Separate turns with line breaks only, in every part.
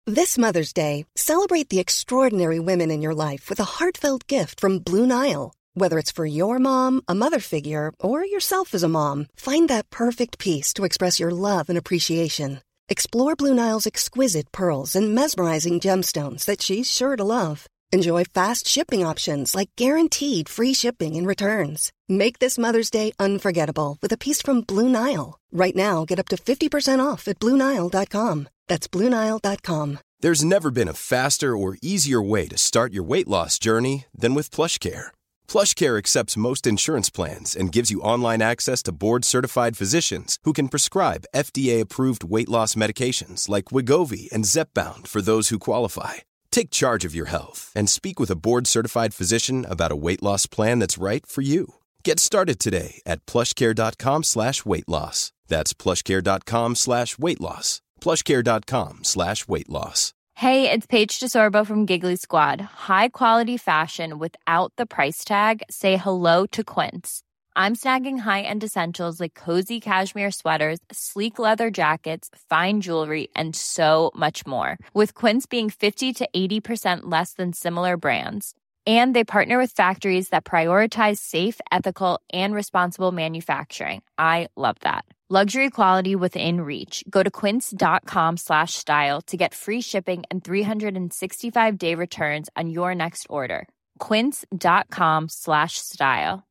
This Mother's Day, celebrate the extraordinary women in your life with a heartfelt gift from Blue Nile. Whether it's for your mom, a mother figure, or yourself as a mom, find that perfect piece to express your love and appreciation. Explore Blue Nile's exquisite pearls and mesmerizing gemstones that she's sure to love. Enjoy fast shipping options like guaranteed free shipping and returns. Make this Mother's Day unforgettable with a piece from Blue Nile. Right now, get up to 50% off at BlueNile.com. That's BlueNile.com.
There's never been a faster or easier way to start your weight loss journey than with PlushCare. PlushCare accepts most insurance plans and gives you online access to board-certified physicians who can prescribe FDA-approved weight loss medications like Wegovy and Zepbound for those who qualify. Take charge of your health and speak with a board-certified physician about a weight loss plan that's right for you. Get started today at plushcare.com/weight loss. That's plushcare.com/weight loss. plushcare.com/weight loss.
Hey, it's Paige DeSorbo from Giggly Squad. High quality fashion without the price tag. Say hello to Quince. I'm snagging high-end essentials like cozy cashmere sweaters, sleek leather jackets, fine jewelry, and so much more. With Quince being 50 to 80% less than similar brands. And they partner with factories that prioritize safe, ethical, and responsible manufacturing. I love that. Luxury quality within reach. Go to quince.com/style to get free shipping and 365-day returns on your next order. Quince.com/style.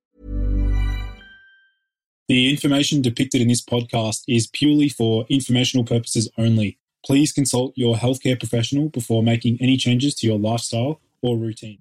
The information depicted in this podcast is purely for informational purposes only. Please consult your healthcare professional before making any changes to your lifestyle or routine.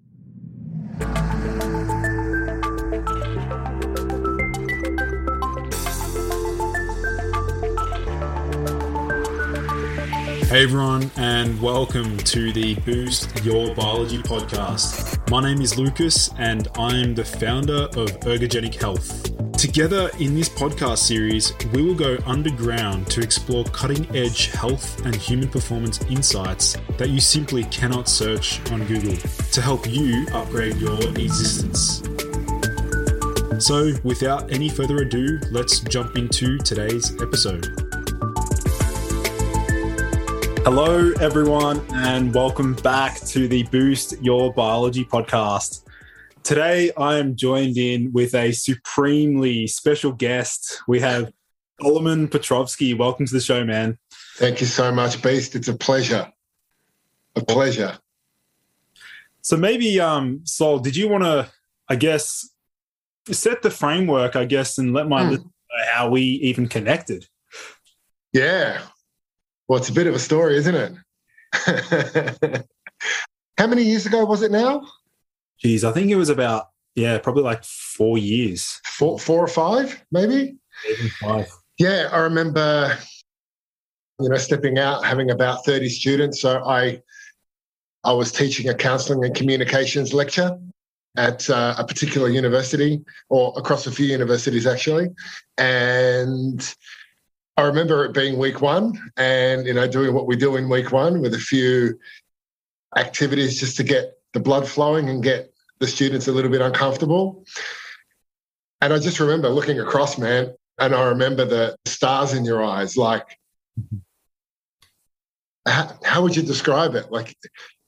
Hey everyone, and welcome to the Boost Your Biology podcast. My name is Lucas, and I'm the founder of Ergogenic Health. Together in this podcast series, we will go underground to explore cutting-edge health and human performance insights that you simply cannot search on Google to help you upgrade your existence. So, without any further ado, let's jump into today's episode. Hello, everyone, and welcome back to the Boost Your Biology podcast. Today, I am joined in with a supremely special guest. We have Solomon Petrovsky. Welcome to the show, man.
Thank you so much, Beast. It's a pleasure. A pleasure.
So maybe, Sol, did you want to, set the framework, and let my listeners know how we even connected?
Yeah. Well, it's a bit of a story, isn't it? How many years ago was it now?
Geez, I think it was about, probably like 4 years.
Four or five, maybe?
Even 5.
Yeah, I remember, stepping out, having about 30 students. So I was teaching a counselling and communications lecture at a particular university, or across a few universities, actually. And I remember it being week one and, doing what we do in week one with a few activities just to get the blood flowing and get the students a little bit uncomfortable. And I just remember looking across, man, and I remember the stars in your eyes. Like, how would you describe it? Like,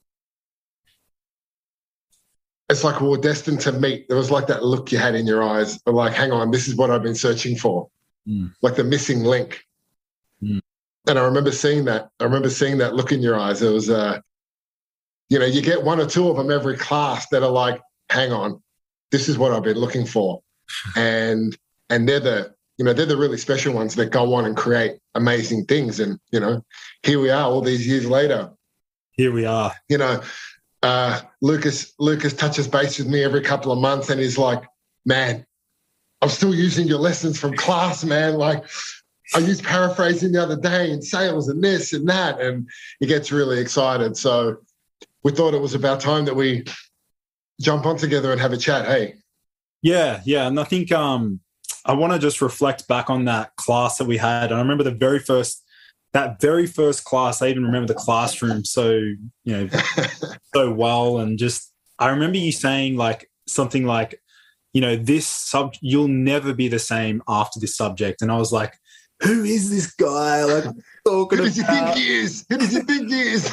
it's like we were destined to meet. There was like that look you had in your eyes, but like, hang on, this is what I've been searching for. Like the missing link. And I remember seeing that. I remember seeing that look in your eyes. It was, you get one or two of them every class that are like, hang on, this is what I've been looking for. And they're the really special ones that go on and create amazing things. And, here we are all these years later.
Here we are.
Lucas touches base with me every couple of months and he's like, man, I'm still using your lessons from class, man. Like, I used paraphrasing the other day and sales and this and that. And he gets really excited. So we thought it was about time that we jump on together and have a chat. Hey.
Yeah. And I think I want to just reflect back on that class that we had. And I remember that very first class, I even remember the classroom so well. And just, I remember you saying like something like, you'll never be the same after this subject. And I was like, who is this guy? Like, talking
Who does he think
about?
he is? Who does he think he is?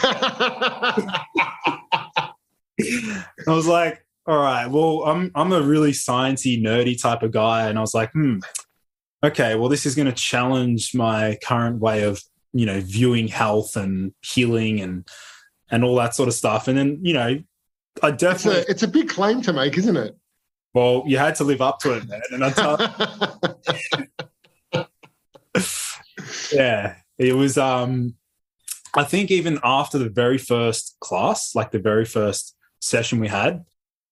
I was like, all right, well, I'm a really sciencey, nerdy type of guy. And I was like, okay, well, this is going to challenge my current way of, viewing health and healing and all that sort of stuff. And then, I definitely...
It's a big claim to make, isn't it?
Well, you had to live up to it, man. And yeah, it was, I think even after the very first class, like the very first session we had,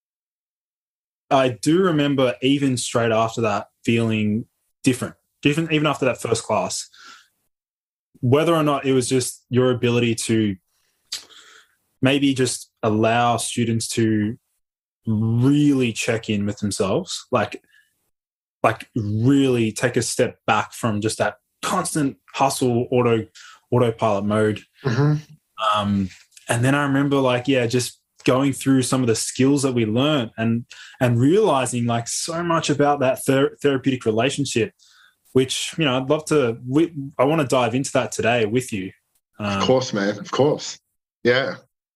I do remember even straight after that feeling different, even after that first class. Whether or not it was just your ability to maybe just allow students to really check in with themselves, like really take a step back from just that constant hustle autopilot mode.
Mm-hmm.
And then I remember just going through some of the skills that we learned and realizing like so much about that therapeutic relationship, which, I'd love to, I want to dive into that today with you.
Of course, man. Of course. Yeah.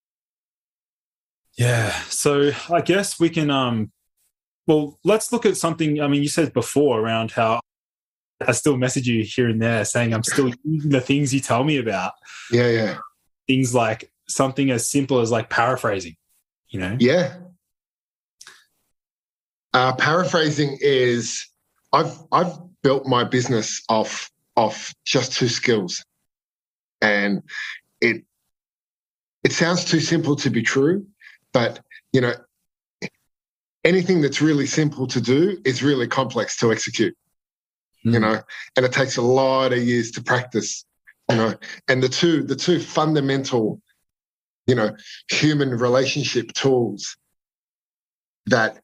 Yeah. So I guess we can, let's look at something. I mean, you said before around how I still message you here and there saying I'm still using the things you tell me about.
Yeah, yeah.
Things like something as simple as like paraphrasing,
Yeah. Paraphrasing is, I've built my business off just 2 skills. And it sounds too simple to be true, but, anything that's really simple to do is really complex to execute, and it takes a lot of years to practice, and the two fundamental, human relationship tools that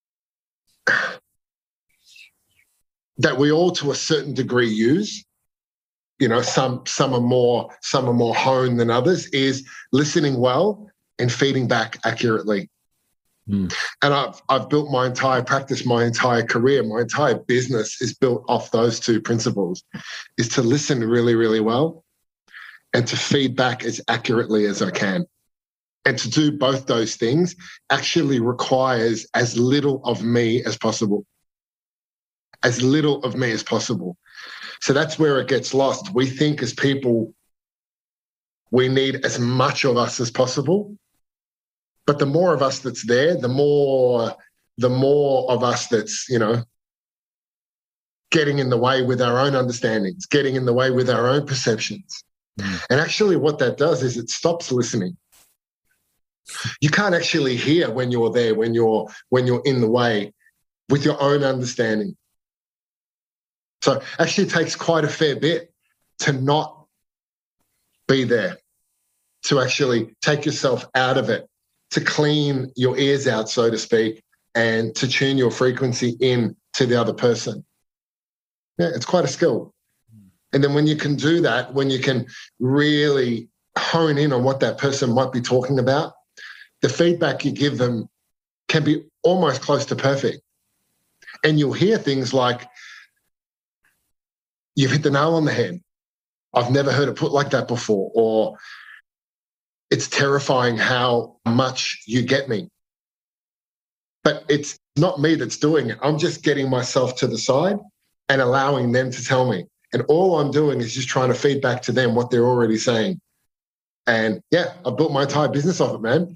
we all to a certain degree use, some are more honed than others, is listening well and feeding back accurately. And I've built my entire practice, my entire career, my entire business is built off those 2 principles, is to listen really, really well and to feed back as accurately as I can. And to do both those things actually requires as little of me as possible. As little of me as possible. So that's where it gets lost. We think as people, we need as much of us as possible. But the more of us that's there, the more of us that's, getting in the way with our own understandings, getting in the way with our own perceptions. And actually what that does is it stops listening. You can't actually hear when you're there, when you're in the way with your own understanding. So actually it takes quite a fair bit to not be there, to actually take yourself out of it, to clean your ears out, so to speak, and to tune your frequency in to the other person. Yeah, it's quite a skill. And then when you can do that, when you can really hone in on what that person might be talking about, the feedback you give them can be almost close to perfect. And you'll hear things like, "You've hit the nail on the head. I've never heard it put like that before," or "It's terrifying how much you get me." But it's not me that's doing it. I'm just getting myself to the side and allowing them to tell me. And all I'm doing is just trying to feed back to them what they're already saying. And yeah, I built my entire business off it, man.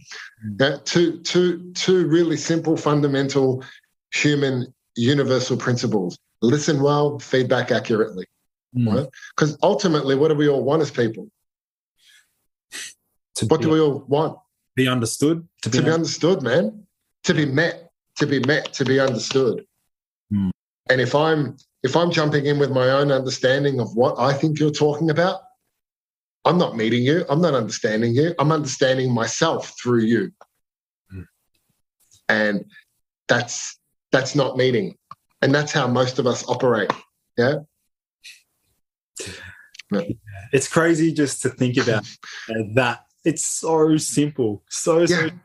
Two really simple, fundamental, human, universal principles. Listen well, feedback accurately. Right? Because ultimately, what do we all want as people? What do we all want?
Be understood.
To be understood, man. To be met. To be understood. And if I'm jumping in with my own understanding of what I think you're talking about, I'm not meeting you. I'm not understanding you. I'm understanding myself through you. And that's not meeting. And that's how most of us operate. Yeah.
It's crazy just to think about that. It's so simple. So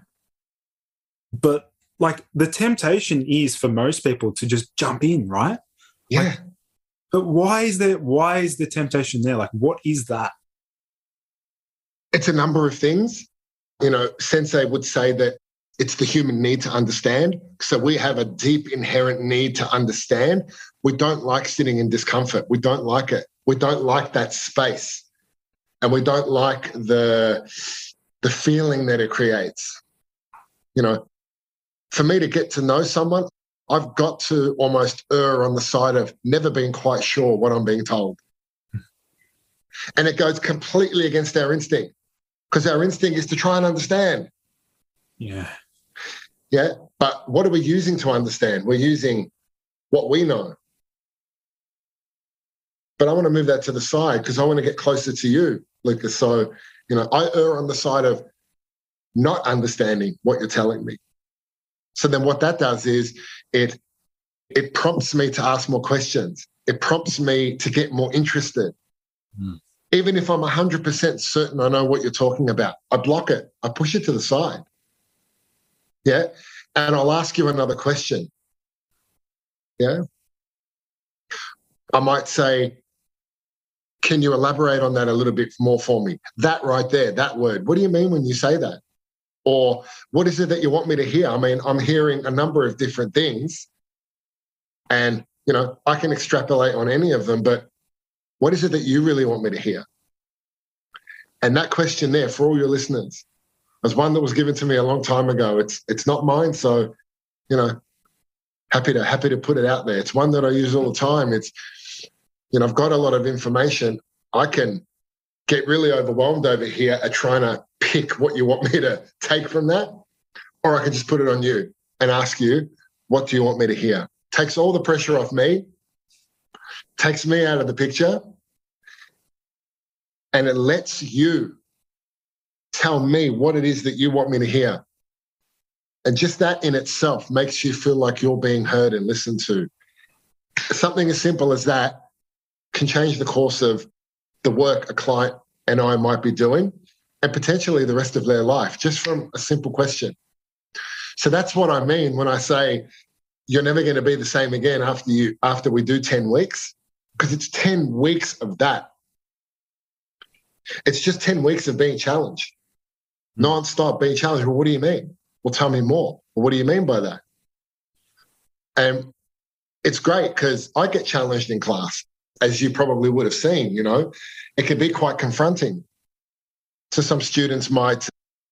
but like the temptation is for most people to just jump in, right?
Yeah.
But why is the temptation there? Like, what is that?
It's a number of things. Sensei would say that it's the human need to understand. So we have a deep inherent need to understand. We don't like sitting in discomfort. We don't like it. We don't like that space. And we don't like the feeling that it creates. For me to get to know someone, I've got to almost err on the side of never being quite sure what I'm being told. And it goes completely against our instinct, because our instinct is to try and understand.
Yeah.
Yeah. But what are we using to understand? We're using what we know. But I want to move that to the side because I want to get closer to you, Lucas. So, I err on the side of not understanding what you're telling me. So then what that does is it prompts me to ask more questions. It prompts me to get more interested. Even if I'm 100% certain I know what you're talking about, I block it. I push it to the side. Yeah. And I'll ask you another question. Yeah. I might say, can you elaborate on that a little bit more for me? That right there, that word. What do you mean when you say that? Or what is it that you want me to hear? I mean, I'm hearing a number of different things and, I can extrapolate on any of them, but what is it that you really want me to hear? And that question there for all your listeners was one that was given to me a long time ago. It's not mine. So, happy to put it out there. It's one that I use all the time. It's, I've got a lot of information. I can get really overwhelmed over here at trying to pick what you want me to take from that, or I can just put it on you and ask you, what do you want me to hear? Takes all the pressure off me, takes me out of the picture, and it lets you tell me what it is that you want me to hear. And just that in itself makes you feel like you're being heard and listened to. Something as simple as that can change the course of the work a client and I might be doing, and potentially the rest of their life, just from a simple question. So that's what I mean when I say you're never going to be the same again after we do 10 weeks, because it's 10 weeks of that. It's just 10 weeks of being challenged, non-stop being challenged. Well, what do you mean? Well, tell me more. Well, what do you mean by that? And it's great because I get challenged in class, as you probably would have seen, it can be quite confronting. So some students might,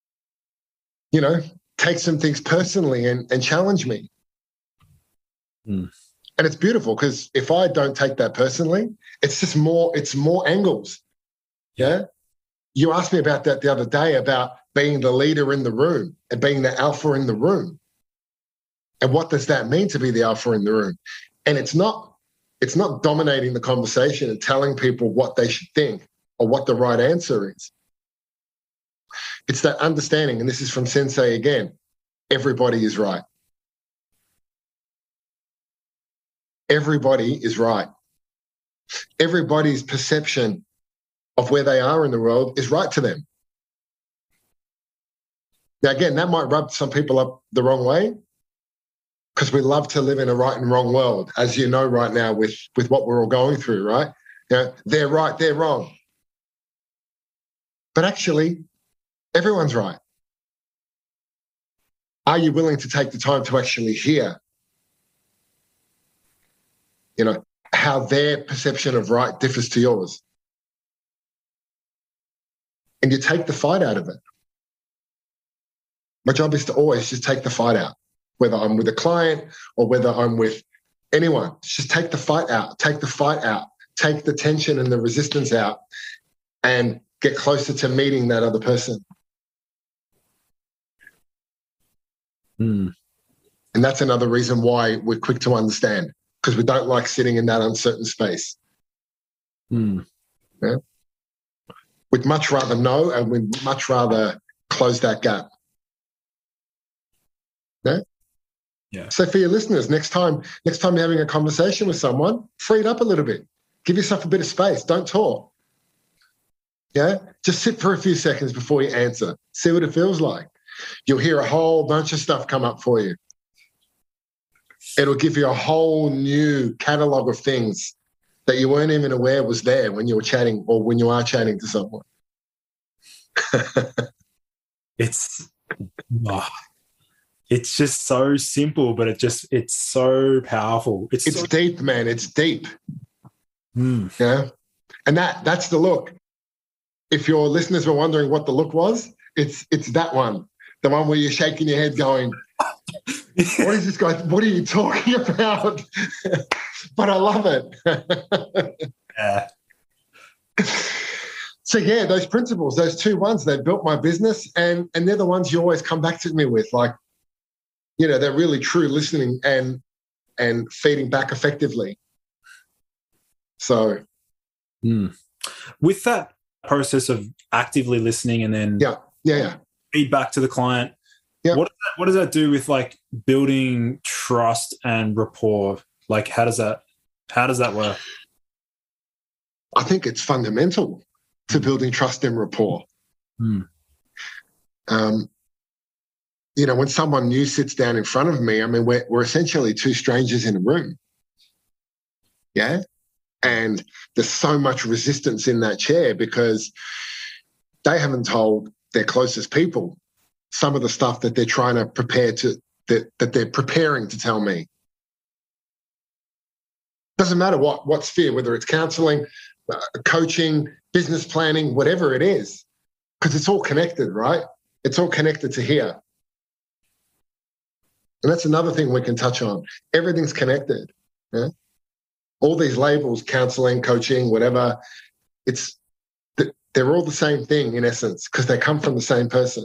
take some things personally and challenge me. And it's beautiful because if I don't take that personally, it's more angles. Yeah. You asked me about that the other day, about being the leader in the room and being the alpha in the room. And what does that mean to be the alpha in the room? And it's not dominating the conversation and telling people what they should think or what the right answer is. It's that understanding, and this is from Sensei again, everybody is right. Everybody is right. Everybody's perception of where they are in the world is right to them. Now, again, that might rub some people up the wrong way because we love to live in a right and wrong world, as you know right now with what we're all going through, right? They're right, they're wrong. But actually, everyone's right. Are you willing to take the time to actually hear, how their perception of right differs to yours? And you take the fight out of it. My job is to always just take the fight out, whether I'm with a client or whether I'm with anyone. Just take the fight out, take the tension and the resistance out and get closer to meeting that other person. And that's another reason why we're quick to understand, because we don't like sitting in that uncertain space. Yeah? We'd much rather know, and we'd much rather close that gap. Yeah?
Yeah.
So for your listeners, next time you're having a conversation with someone, free it up a little bit. Give yourself a bit of space. Don't talk. Yeah? Just sit for a few seconds before you answer. See what it feels like. You'll hear a whole bunch of stuff come up for you. It'll give you a whole new catalog of things that you weren't even aware was there when you were chatting or when you are chatting to someone.
It's it's just so simple, but it's so powerful. It's so
deep, man. It's deep.
Yeah.
And that's the look. If your listeners were wondering what the look was, it's that one. The one where you're shaking your head going, what is this guy? What are you talking about? But I love it.
Yeah.
So, yeah, those principles, those two ones, they built my business, and they're the ones you always come back to me with. Like, you know, they're really true listening and feeding back effectively. So.
With that process of actively listening and then feedback to the client, what does that do with like building trust and rapport? Like, how does that work?
I think it's fundamental to building trust and rapport. You know, when someone new sits down in front of me, I mean, we're essentially two strangers in a room. Yeah. And there's so much resistance in that chair because they haven't told their closest people some of the stuff that they're trying to prepare that they're preparing to tell me. Doesn't matter what sphere, whether it's counseling, coaching, business planning, whatever it is, because it's all connected, right? It's all connected to here. And that's another thing we can touch on. Everything's connected. Yeah? All these labels, counseling, coaching, whatever, they're all the same thing in essence because they come from the same person.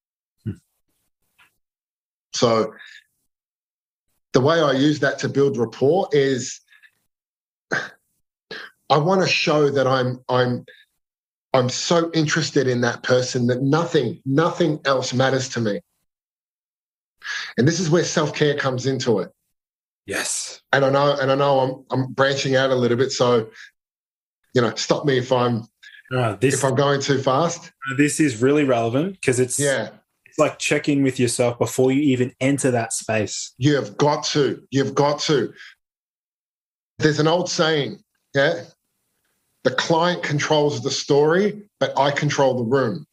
So the way I use that to build rapport is I want to show that I'm so interested in that person that nothing else matters to me. And this is where self-care comes into it.
Yes.
And I know I'm branching out a little bit, so you know, stop me if I'm going too fast.
This is really relevant because it's like checking with yourself before you even enter that space.
You've got to. There's an old saying, yeah? The client controls the story, but I control the room.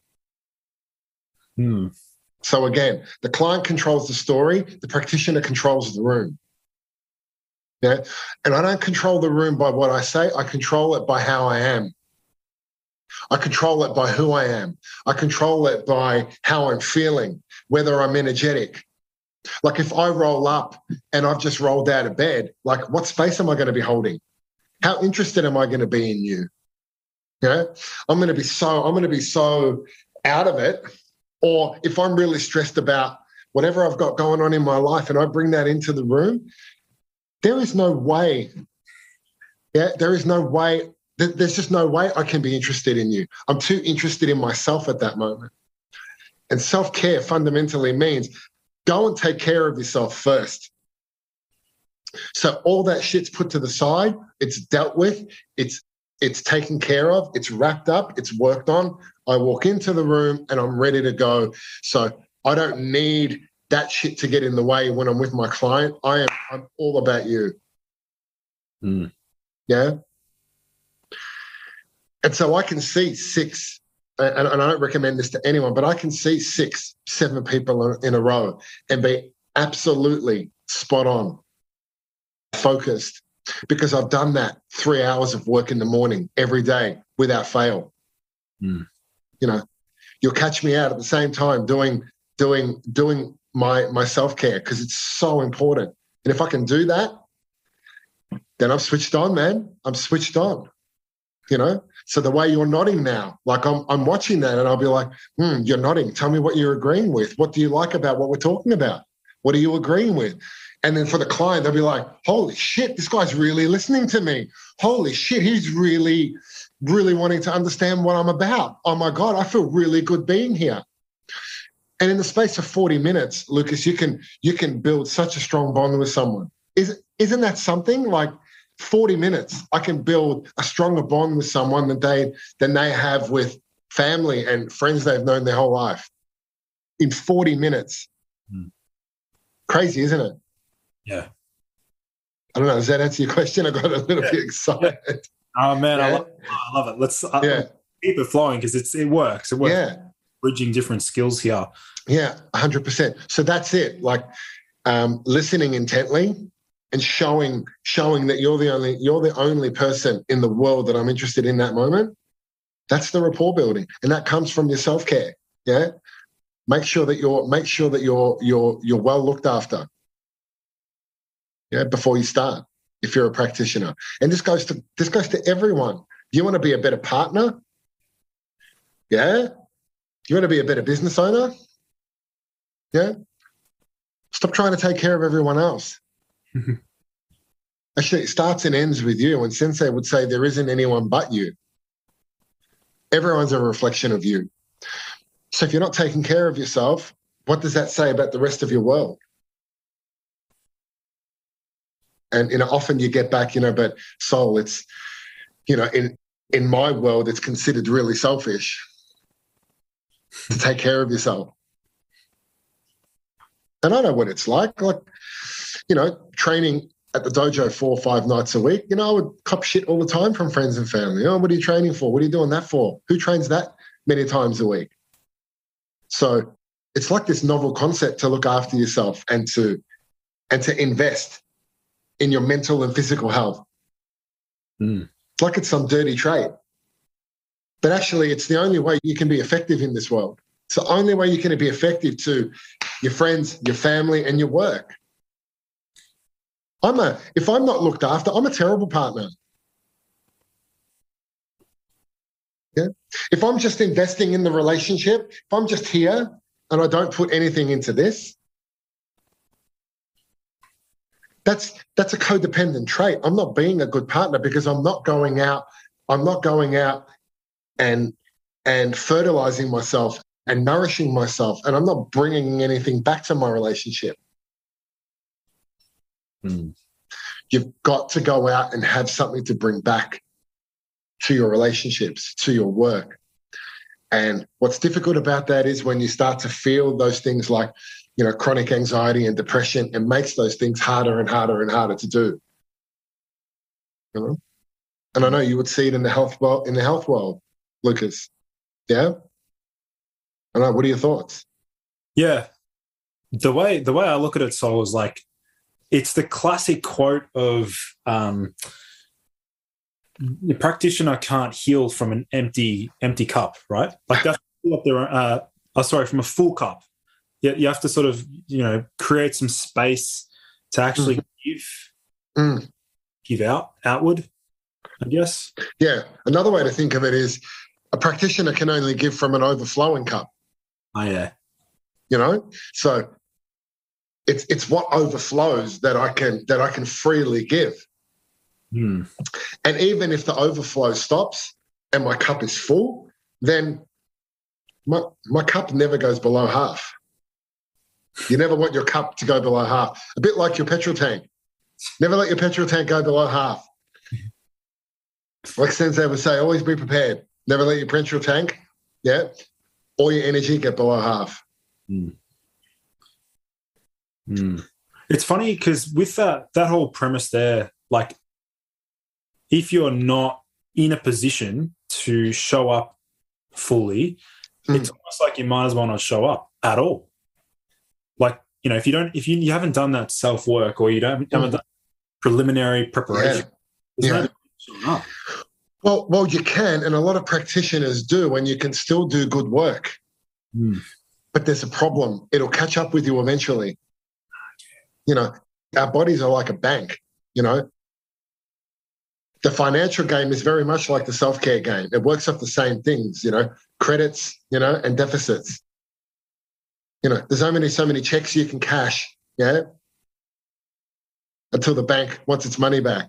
So again, the client controls the story, the practitioner controls the room. Yeah? And I don't control the room by what I say, I control it by how I am. I control it by who I am. I control it by how I'm feeling, whether I'm energetic. Like if I roll up and I've just rolled out of bed, like what space am I going to be holding? How interested am I going to be in you? Yeah, I'm going to be so out of it. Or if I'm really stressed about whatever I've got going on in my life and I bring that into the room, there is no way. Yeah, there is no way. There's just no way I can be interested in you. I'm too interested in myself at that moment. And self-care fundamentally means go and take care of yourself first. So all that shit's put to the side, it's dealt with, it's taken care of, it's wrapped up, it's worked on. I walk into the room and I'm ready to go. So I don't need that shit to get in the way when I'm with my client. I'm all about you. Yeah. And so I can see six, and I don't recommend this to anyone, but I can see 6, 7 people in a row and be absolutely spot on, focused, because I've done that 3 hours of work in the morning every day without fail. You know, you'll catch me out at the same time doing my self-care because it's so important. And if I can do that, then I'm switched on, man. I'm switched on, you know? So the way you're nodding now, like I'm watching that and I'll be like, you're nodding. Tell me what you're agreeing with. What do you like about what we're talking about? What are you agreeing with? And then for the client, they'll be like, holy shit, this guy's really listening to me. Holy shit, he's really, really wanting to understand what I'm about. Oh my God, I feel really good being here. And in the space of 40 minutes, Lucas, you can build such a strong bond with someone. Isn't that something? Like 40 minutes, I can build a stronger bond with someone than they have with family and friends they've known their whole life. In 40 minutes. Crazy, isn't it?
Yeah.
I don't know. Does that answer your question? I got a little bit excited.
Yeah. Oh man,
yeah.
I love it. Let's keep it flowing because it works. It works.
Yeah.
Bridging different skills here.
Yeah, 100%. So that's it. Like listening intently and showing that you're the only person in the world that I'm interested in that moment. That's the rapport building, and that comes from your self-care. Yeah, make sure that you're well looked after. Yeah, before you start, if you're a practitioner, and this goes to everyone. You want to be a better partner? Yeah. You want to be a better business owner? Yeah. Stop trying to take care of everyone else. Actually, it starts and ends with you. And Sensei would say there isn't anyone but you. Everyone's a reflection of you. So if you're not taking care of yourself, what does that say about the rest of your world? And often you get back, but Sol, it's, in my world, it's considered really selfish to take care of yourself. And I know what it's like, training at the dojo 4 or 5 nights a week. I would cop shit all the time from friends and family. Oh, what are you training for? What are you doing that for? Who trains that many times a week? So it's like this novel concept to look after yourself and to invest in your mental and physical health. It's like it's some dirty trait. But actually, it's the only way you can be effective in this world. It's the only way you can be effective to your friends, your family, and your work. If I'm not looked after, I'm a terrible partner. Yeah. If I'm just investing in the relationship, if I'm just here and I don't put anything into this, that's a codependent trait. I'm not being a good partner because I'm not going out and fertilizing myself and nourishing myself, and I'm not bringing anything back to my relationship. You've got to go out and have something to bring back to your relationships, to your work. And what's difficult about that is when you start to feel those things like, chronic anxiety and depression, it makes those things harder and harder and harder to do. And I know you would see it in the health world, Lucas. Yeah? I know. What are your thoughts?
Yeah. The way I look at it, Sol, is like, it's the classic quote of the practitioner can't heal from an empty cup, right? Like that's from a full cup. You have to sort of, create some space to actually give outward, I guess.
Yeah. Another way to think of it is a practitioner can only give from an overflowing cup.
Oh, yeah.
So it's what overflows that I can freely give. And even if the overflow stops and my cup is full, then my cup never goes below half. You never want your cup to go below half. A bit like your petrol tank. Never let your petrol tank go below half. Like Sensei would say, always be prepared. Never let your petrol tank, or your energy get below half.
It's funny because with that whole premise there, like if you're not in a position to show up fully, it's almost like you might as well not show up at all. Like, if you haven't done that self-work or you haven't done preliminary preparation, there's no point showing up.
Well, you can, and a lot of practitioners do, and you can still do good work. But there's a problem. It'll catch up with you eventually. Our bodies are like a bank, The financial game is very much like the self-care game. It works off the same things, credits, and deficits. There's only so many checks you can cash, until the bank wants its money back.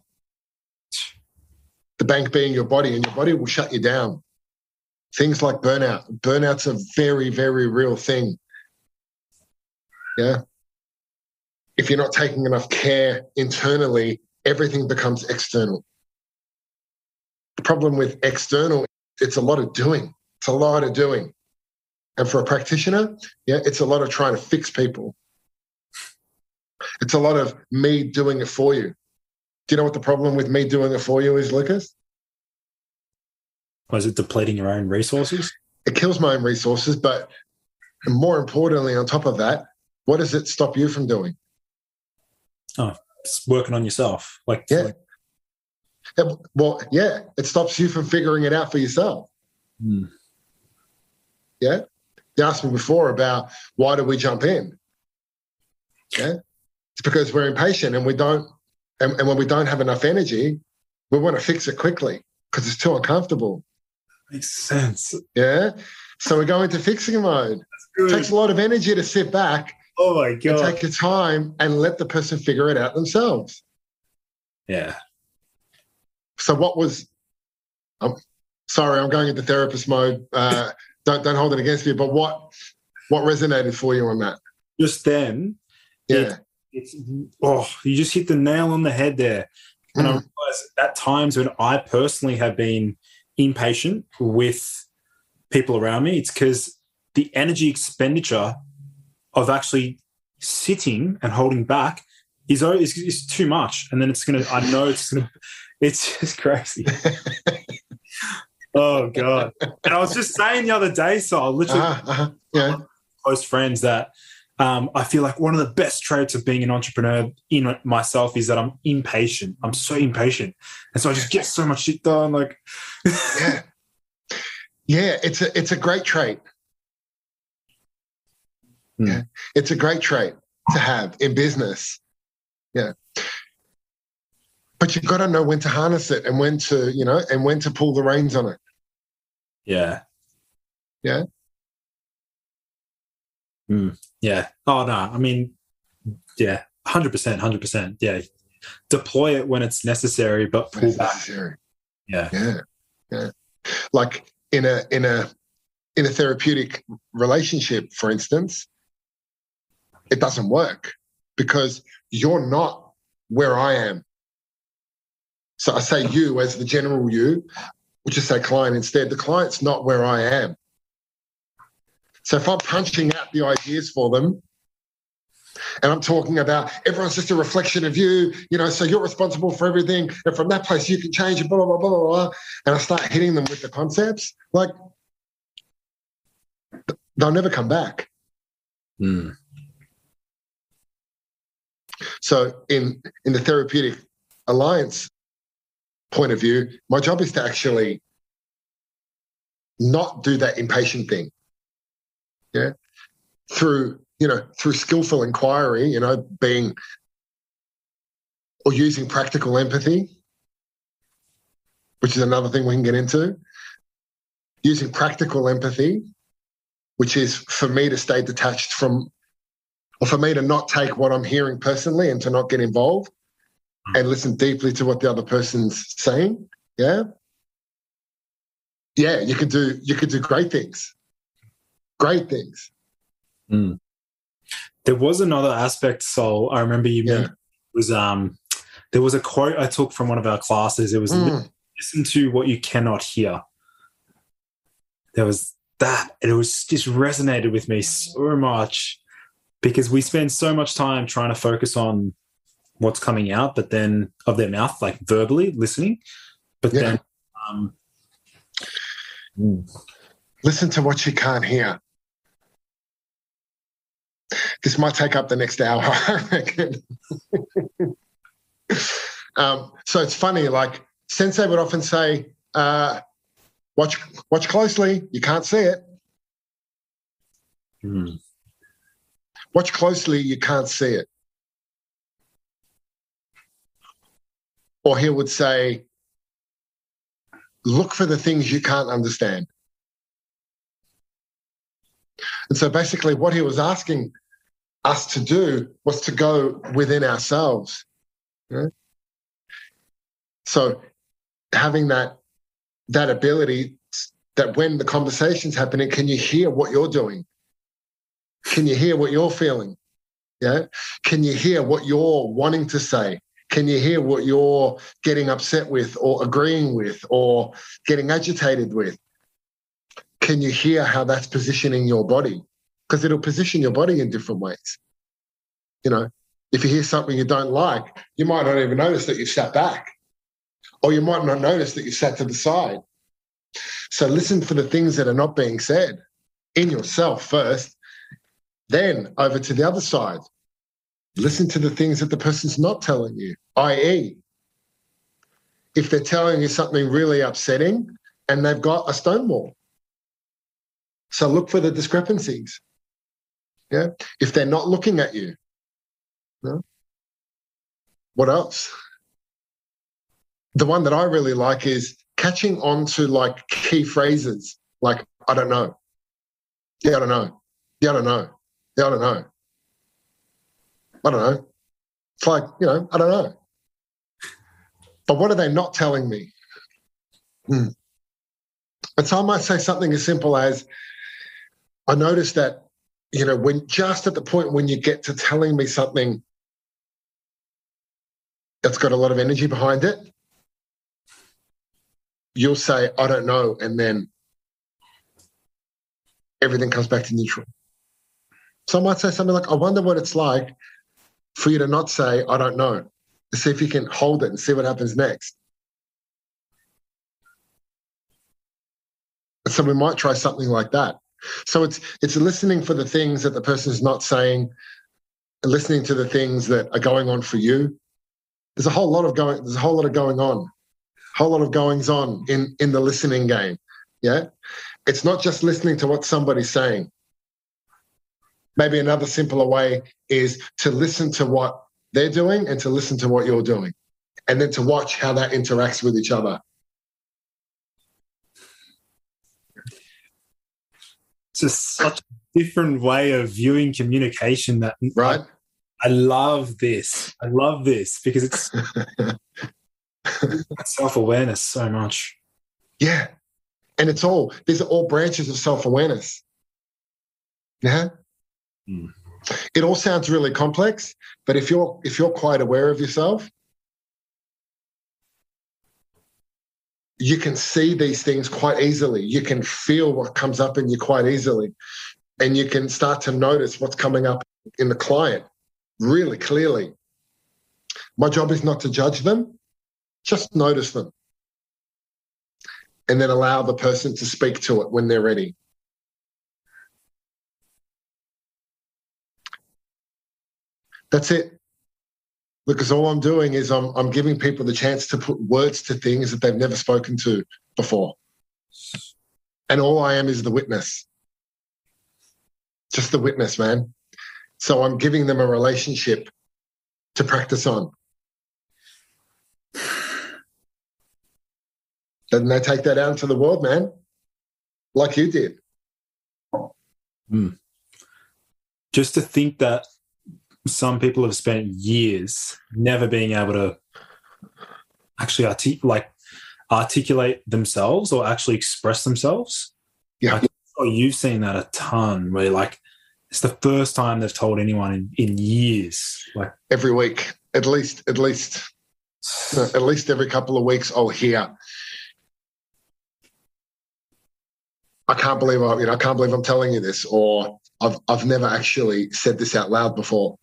The bank being your body, and your body will shut you down. Things like burnout. Burnout's a very, very real thing. Yeah. If you're not taking enough care internally, everything becomes external. The problem with external, it's a lot of doing. It's a lot of doing. And for a practitioner, it's a lot of trying to fix people. It's a lot of me doing it for you. Do you know what the problem with me doing it for you is, Lucas?
Was it depleting your own resources?
It kills my own resources, but more importantly, on top of that, what does it stop you from doing?
Oh, it's working on yourself.
Yeah. Well, yeah, it stops you from figuring it out for yourself.
Mm.
Yeah. You asked me before about why do we jump in? Yeah. It's because we're impatient and we don't, and when we don't have enough energy, we want to fix it quickly because it's too uncomfortable.
Makes sense.
Yeah. So we go into fixing mode. It takes a lot of energy to sit back.
Oh my God.
And take your time and let the person figure it out themselves.
Yeah.
So what was, sorry, I'm going into therapist mode. Don't hold it against me, but what resonated for you on that?
Just then,
yeah.
You just hit the nail on the head there. And I realized at times when I personally have been impatient with people around me, it's because the energy expenditure of actually sitting and holding back is too much. And then it's just crazy. Oh, God. And I was just saying the other day, so I literally close friends that I feel like one of the best traits of being an entrepreneur in myself is that I'm impatient. I'm so impatient. And so I just get so much shit done. Like,
yeah, it's a great trait. Yeah. It's a great trait to have in business. Yeah. But you've got to know when to harness it and when to pull the reins on it.
Yeah.
Yeah.
Yeah. Oh, no. I mean, yeah, 100%. Yeah. Deploy it when it's necessary, but pull back. Yeah.
Like in a therapeutic relationship, for instance, it doesn't work because you're not where I am. So I say you as the general you, which is say client instead. The client's not where I am. So if I'm punching out the ideas for them and I'm talking about everyone's just a reflection of you, so you're responsible for everything. And from that place, you can change it, blah, blah, blah, blah, blah. And I start hitting them with the concepts, like they'll never come back. So in the therapeutic alliance point of view, my job is to actually not do that impatient thing. Yeah. Through skillful inquiry, being or using practical empathy, which is another thing we can get into. Using practical empathy, which is for me to stay detached from, or for me to not take what I'm hearing personally and to not get involved and listen deeply to what the other person's saying. Yeah. Yeah, you could do great things. Great things.
There was another aspect, Sol. I remember you mentioned was there was a quote I took from one of our classes. It was listen to what you cannot hear. There was that, and it was just resonated with me so much because we spend so much time trying to focus on what's coming out, but then of their mouth, like verbally listening, but then
listen to what you can't hear. This might take up the next hour, I reckon. So it's funny, like Sensei would often say, watch closely, you can't see it. Watch closely, you can't see it. Or he would say, look for the things you can't understand. And so basically what he was asking us to do was to go within ourselves. Yeah? So having that ability that when the conversation's happening, can you hear what you're doing? Can you hear what you're feeling? Yeah. Can you hear what you're wanting to say? Can you hear what you're getting upset with or agreeing with or getting agitated with? Can you hear how that's positioning your body? Because it'll position your body in different ways. If you hear something you don't like, you might not even notice that you've sat back, or you might not notice that you sat to the side. So listen for the things that are not being said in yourself first, then over to the other side. Listen to the things that the person's not telling you, i.e., if they're telling you something really upsetting and they've got a stonewall. So look for the discrepancies. Yeah. If they're not looking at you, no? What else? The one that I really like is catching on to like key phrases like, I don't know. Yeah, I don't know. Yeah, I don't know. Yeah, I don't know. I don't know. It's like, I don't know. But what are they not telling me? And so I might say something as simple as, I noticed that, when just at the point when you get to telling me something that's got a lot of energy behind it, you'll say, I don't know, and then everything comes back to neutral. So I might say something like, I wonder what it's like for you to not say, I don't know, to see if you can hold it and see what happens next. So we might try something like that. So it's listening for the things that the person's not saying, and listening to the things that are going on for you. There's a whole lot of going on, a whole lot of goings on in the listening game. Yeah. It's not just listening to what somebody's saying. Maybe another simpler way is to listen to what they're doing and to listen to what you're doing, and then to watch how that interacts with each other.
It's just such a different way of viewing communication that
right.
I love this. I love this because it's self-awareness so much.
Yeah. And these are all branches of self-awareness. Yeah. It all sounds really complex, but if you're quite aware of yourself, you can see these things quite easily. You can feel what comes up in you quite easily. And you can start to notice what's coming up in the client really clearly. My job is not to judge them, just notice them. And then allow the person to speak to it when they're ready. That's it. Because all I'm doing is I'm giving people the chance to put words to things that they've never spoken to before. And all I am is the witness. Just the witness, man. So I'm giving them a relationship to practice on. Then they take that out into the world, man, like you did.
Just to think that some people have spent years never being able to actually articulate themselves or actually express themselves.
Yeah.
You've seen that a ton where it's the first time they've told anyone in years.
Every week, at least every couple of weeks, I'll hear, I can't believe I'm telling you this, or I've never actually said this out loud before.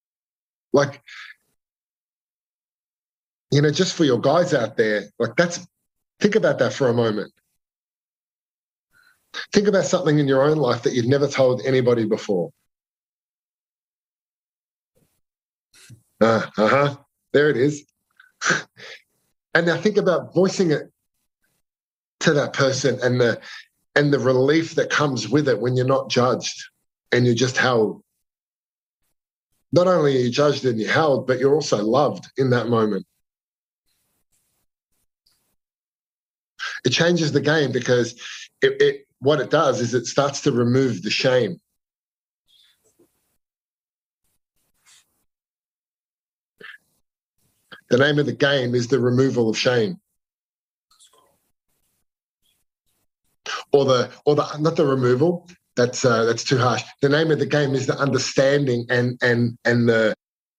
Just for your guys out there, think about that for a moment. Think about something in your own life that you've never told anybody before. There it is. And now think about voicing it to that person and the relief that comes with it when you're not judged and you're just held. Not only are you judged and you're held, but you're also loved in that moment. It changes the game because what it does is it starts to remove the shame. The name of the game is the removal of shame. Or not the removal. That's too harsh. The name of the game is the understanding and the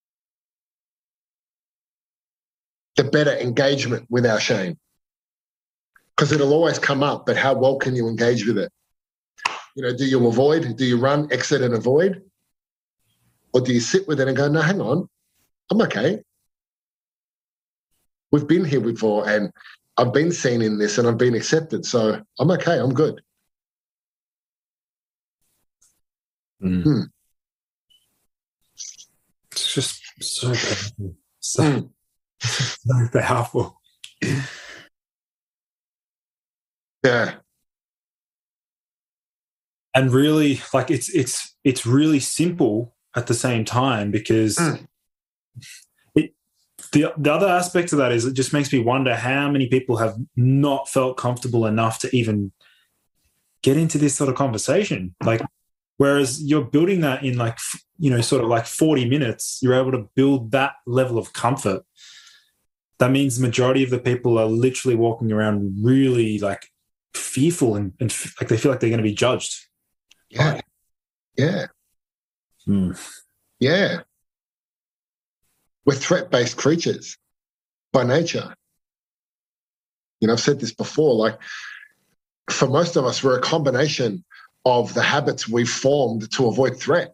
better engagement with our shame. Because it'll always come up, but how well can you engage with it? Do you avoid? Do you run, exit, and avoid? Or do you sit with it and go, no, hang on, I'm okay. We've been here before, and I've been seen in this, and I've been accepted. So I'm okay. I'm good.
It's just so powerful. So powerful.
Yeah.
And really, like it's really simple at the same time, because the other aspect of that is it just makes me wonder how many people have not felt comfortable enough to even get into this sort of conversation. Like, whereas you're building that in like, sort of like 40 minutes, you're able to build that level of comfort. That means the majority of the people are literally walking around really like fearful and like they feel like they're going to be judged.
Yeah.
Right?
Yeah. Yeah. We're threat-based creatures by nature. I've said this before, like for most of us, we're a combination of the habits we've formed to avoid threat.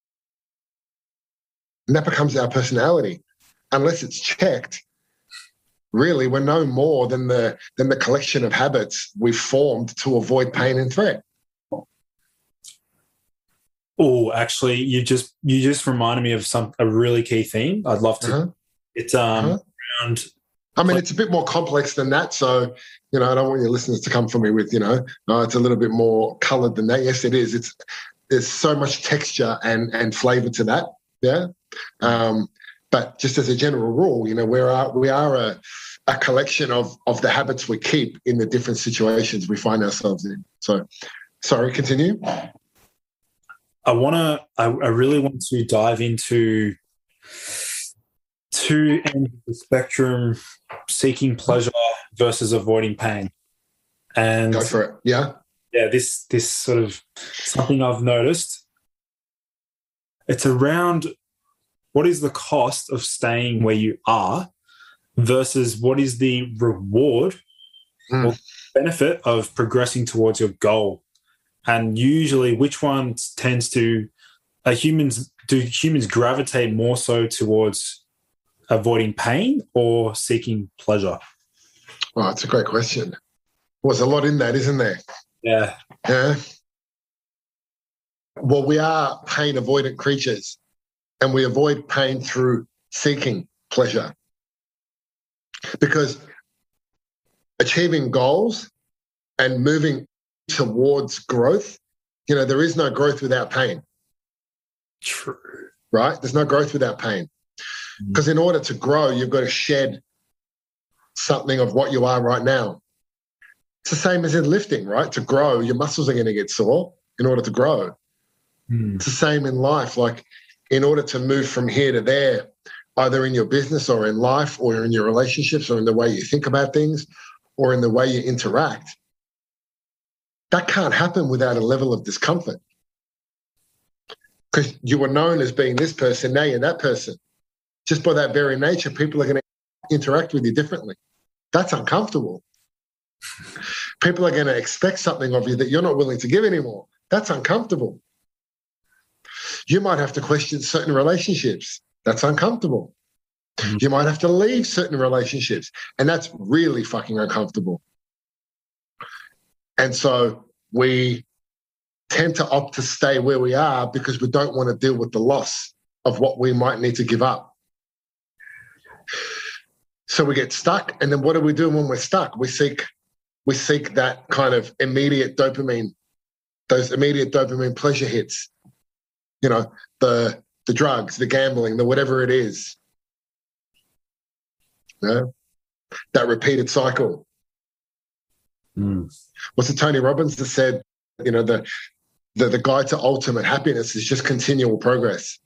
And that becomes our personality. Unless it's checked, really, we're no more than the collection of habits we've formed to avoid pain and threat.
Oh, actually, you just reminded me of a really key theme. I'd love to. It's around.
I mean, it's a bit more complex than that. So, I don't want your listeners to come for me with, it's a little bit more coloured than that. Yes, it is. There's so much texture and flavour to that. Yeah. But just as a general rule, we are a collection of the habits we keep in the different situations we find ourselves in. So, sorry, continue.
I really want to dive into two ends of the spectrum, seeking pleasure versus avoiding pain. And
go for it. Yeah.
Yeah, this sort of something I've noticed. It's around what is the cost of staying where you are versus what is the reward or benefit of progressing towards your goal. And usually which one tends to do humans gravitate more so towards avoiding pain or seeking pleasure?
Well, it's a great question. There's a lot in that, isn't there?
Yeah.
Yeah. Well, we are pain avoidant creatures, and we avoid pain through seeking pleasure. Because achieving goals and moving towards growth, there is no growth without pain.
True.
Right? There's no growth without pain. Because in order to grow, you've got to shed something of what you are right now. It's the same as in lifting, right? To grow, your muscles are going to get sore in order to grow. It's the same in life. Like, in order to move from here to there, either in your business or in life or in your relationships or in the way you think about things or in the way you interact, that can't happen without a level of discomfort. Because you were known as being this person, now you're that person. Just by that very nature, people are going to interact with you differently. That's uncomfortable. People are going to expect something of you that you're not willing to give anymore. That's uncomfortable. You might have to question certain relationships. That's uncomfortable. You might have to leave certain relationships, and that's really fucking uncomfortable. And so we tend to opt to stay where we are because we don't want to deal with the loss of what we might need to give up. So we get stuck, and then what do we do when we're stuck? We seek that kind of immediate dopamine, those immediate dopamine pleasure hits. The drugs, the gambling, the whatever it is. That repeated cycle. What's it Tony Robbins that said, the guide to ultimate happiness is just continual progress.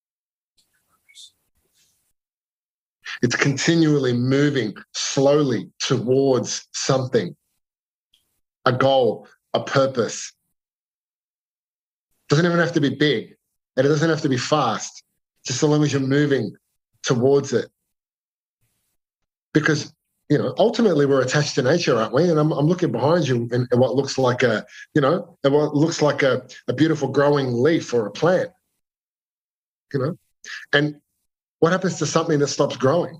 It's continually moving slowly towards something, a goal, a purpose. It doesn't even have to be big, and it doesn't have to be fast, just so long as you're moving towards it. Because, ultimately we're attached to nature, aren't we? And I'm looking behind you and what looks like a beautiful growing leaf or a plant, and What happens to something that stops growing?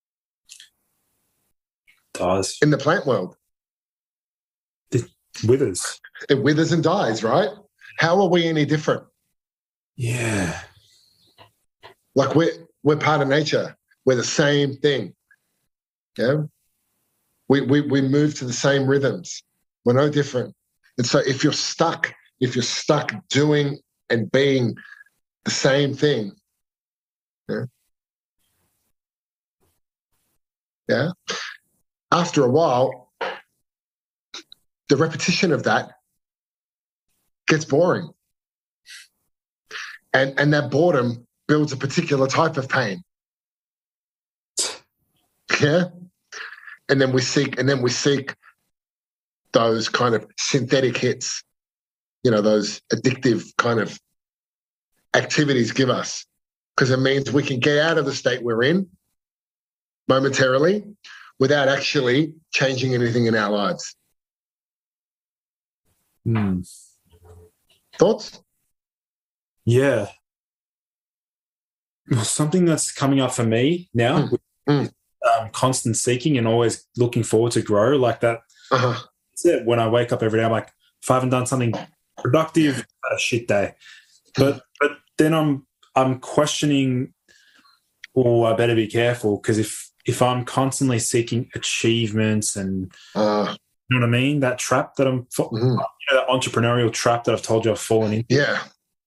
Dies.
In the plant world.
It withers.
It withers and dies, right? How are we any different?
Yeah.
Like we're part of nature. We're the same thing. Yeah. We move to the same rhythms. We're no different. And so if you're stuck doing and being the same thing, yeah, after a while, the repetition of that gets boring. And that boredom builds a particular type of pain. Yeah. And then we seek those kind of synthetic hits, those addictive kind of activities give us, because it means we can get out of the state we're in momentarily without actually changing anything in our lives. Thoughts?
Yeah. Well, something that's coming up for me now, constant seeking and always looking forward to grow like that. That's it. When I wake up every day, I'm like, if I haven't done something productive, I've had a shit day. But then I'm questioning, I better be careful, because if I'm constantly seeking achievements and you know what I mean, that trap that that entrepreneurial trap that I've told you I've fallen into.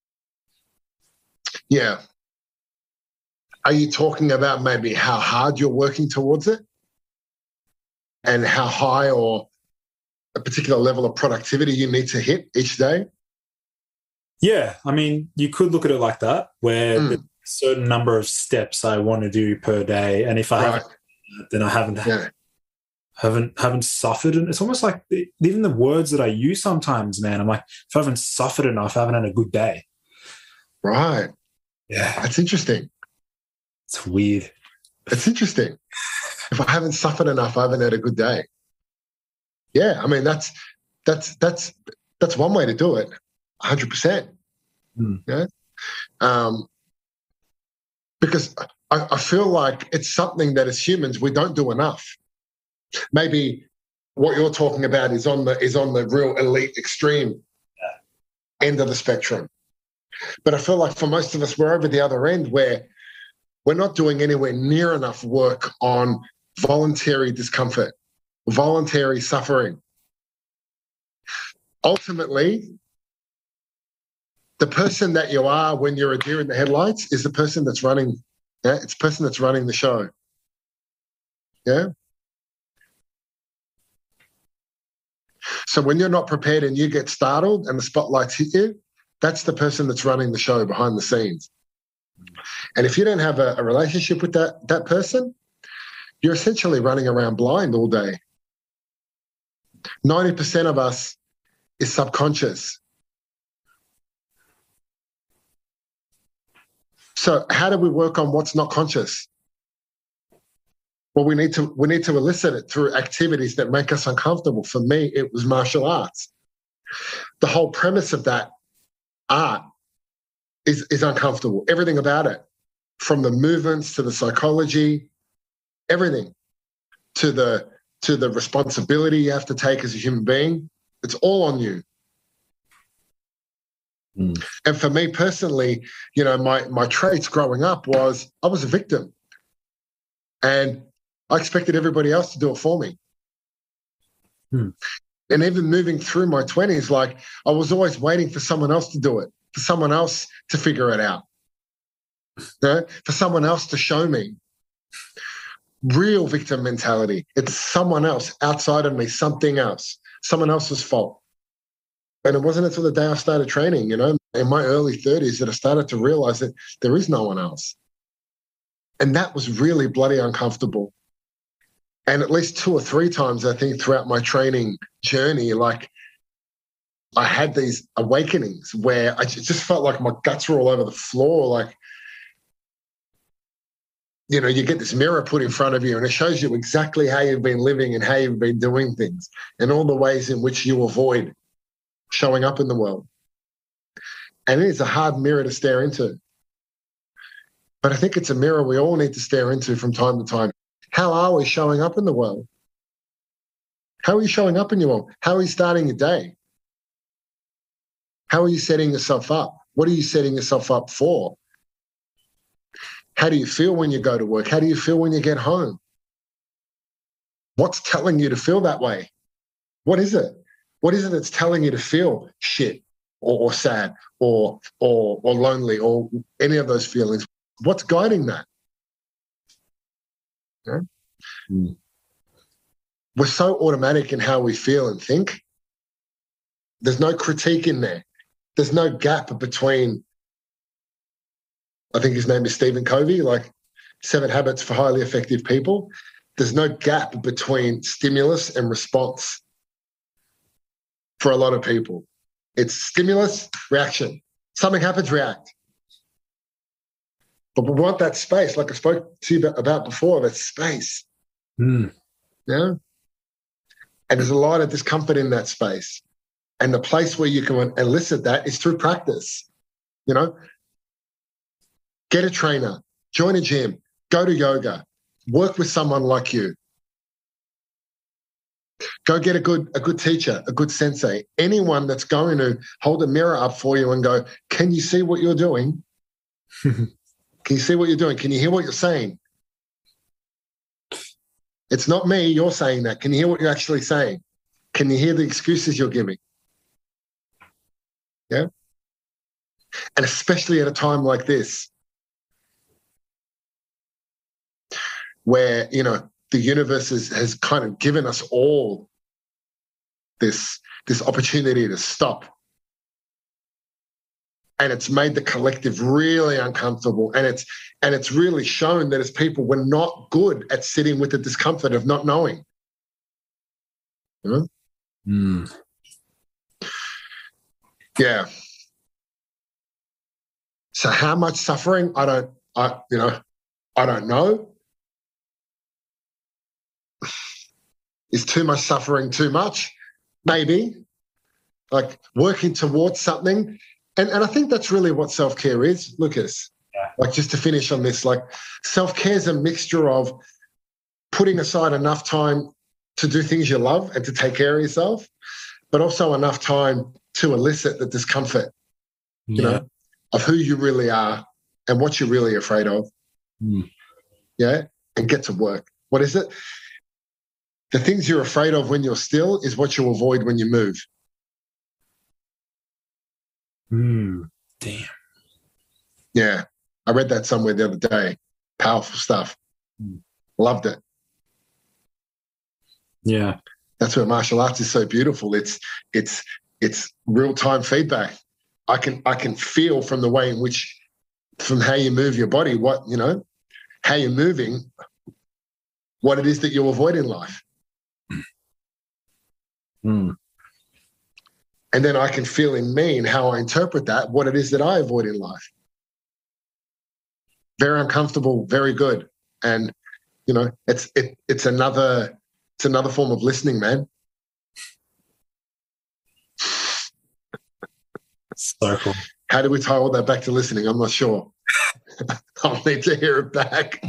Yeah. Are you talking about maybe how hard you're working towards it and how high or a particular level of productivity you need to hit each day?
Yeah. I mean, you could look at it like that, where there's a certain number of steps I want to do per day. And if I haven't, then I haven't suffered. And it's almost like even the words that I use sometimes, man, I'm like, if I haven't suffered enough, I haven't had a good day.
Right.
Yeah.
That's interesting.
It's weird.
It's interesting. If I haven't suffered enough, I haven't had a good day. Yeah, I mean that's one way to do it. 100%. Yeah. Because I feel like it's something that as humans we don't do enough. Maybe what you're talking about is on the real elite extreme end of the spectrum. But I feel like for most of us, we're over the other end where we're not doing anywhere near enough work on voluntary discomfort, voluntary suffering. Ultimately, the person that you are when you're a deer in the headlights is the person that's running. Yeah, it's the person that's running the show. Yeah. So when you're not prepared and you get startled and the spotlights hit you, that's the person that's running the show behind the scenes. And if you don't have a relationship with that person, you're essentially running around blind all day. 90% of us is subconscious. So how do we work on what's not conscious? Well, we need to elicit it through activities that make us uncomfortable. For me, it was martial arts. The whole premise of that art is uncomfortable. Everything about it, from the movements to the psychology, everything, to the responsibility you have to take as a human being, it's all on you. And for me personally, my traits growing up was I was a victim. And I expected everybody else to do it for me. And even moving through my 20s, like I was always waiting for someone else to do it, for someone else to figure it out, for someone else to show me. Real victim mentality. It's someone else outside of me, something else, someone else's fault. And it wasn't until the day I started training, in my early 30s, that I started to realize that there is no one else. And that was really bloody uncomfortable. And at least 2 or 3 times, I think, throughout my training journey, like I had these awakenings where I just felt like my guts were all over the floor. Like, you get this mirror put in front of you and it shows you exactly how you've been living and how you've been doing things and all the ways in which you avoid showing up in the world. And it is a hard mirror to stare into. But I think it's a mirror we all need to stare into from time to time. How are we showing up in the world? How are you showing up in your world? How are you starting your day? How are you setting yourself up? What are you setting yourself up for? How do you feel when you go to work? How do you feel when you get home? What's telling you to feel that way? What is it? What is it that's telling you to feel shit or sad or lonely or any of those feelings? What's guiding that? Yeah? Mm. We're so automatic in how we feel and think. There's no critique in there. There's no gap between, I think his name is Stephen Covey, like 7 Habits for Highly Effective People. There's no gap between stimulus and response for a lot of people. It's stimulus, reaction. Something happens, react. But we want that space, like I spoke to you about before, that space.
Mm.
Yeah? And there's a lot of discomfort in that space. And the place where you can elicit that is through practice. You know, get a trainer, join a gym, go to yoga, work with someone like you. Go get a good teacher, a good sensei, anyone that's going to hold a mirror up for you and go, can you see what you're doing? Can you see what you're doing? Can you hear what you're saying? It's not me, you're saying that. Can you hear what you're actually saying? Can you hear the excuses you're giving? Yeah? And especially at a time like this, where, you know, the universe has kind of given us all this opportunity to stop. And it's made the collective really uncomfortable. And it's really shown that as people, we're not good at sitting with the discomfort of not knowing. You know?
Mm.
Yeah. So how much suffering? I don't know. Is too much suffering too much? Maybe. Like working towards something. And I think that's really what self-care is, Lucas.
Yeah.
Like just to finish on this, like self-care is a mixture of putting aside enough time to do things you love and to take care of yourself, but also enough time to elicit the discomfort, you know, of who you really are and what you're really afraid of.
Mm.
Yeah. And get to work. What is it? The things you're afraid of when you're still is what you avoid when you move.
Damn.
Yeah. I read that somewhere the other day. Powerful stuff. Loved it.
Yeah.
That's where martial arts is so beautiful. It's real-time feedback. I can feel from the way in which, from how you move your body, what, you know, how you're moving, what it is that you avoid in life.
Mm.
And then I can feel in me and how I interpret that, what it is that I avoid in life. Very uncomfortable, very good. And, you know, it's another form of listening, man.
So cool.
How do we tie all that back to listening? I'm not sure. I'll need to hear it back.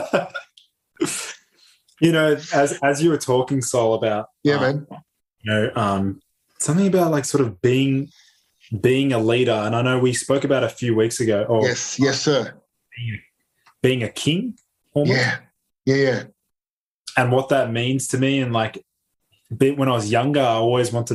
You know, as you were talking, Sol, about
man.
You know, something about like sort of being a leader, and I know we spoke about a few weeks ago. Or
yes, sir.
Being a king, almost.
Yeah.
And what that means to me, and like, when I was younger, I always wanted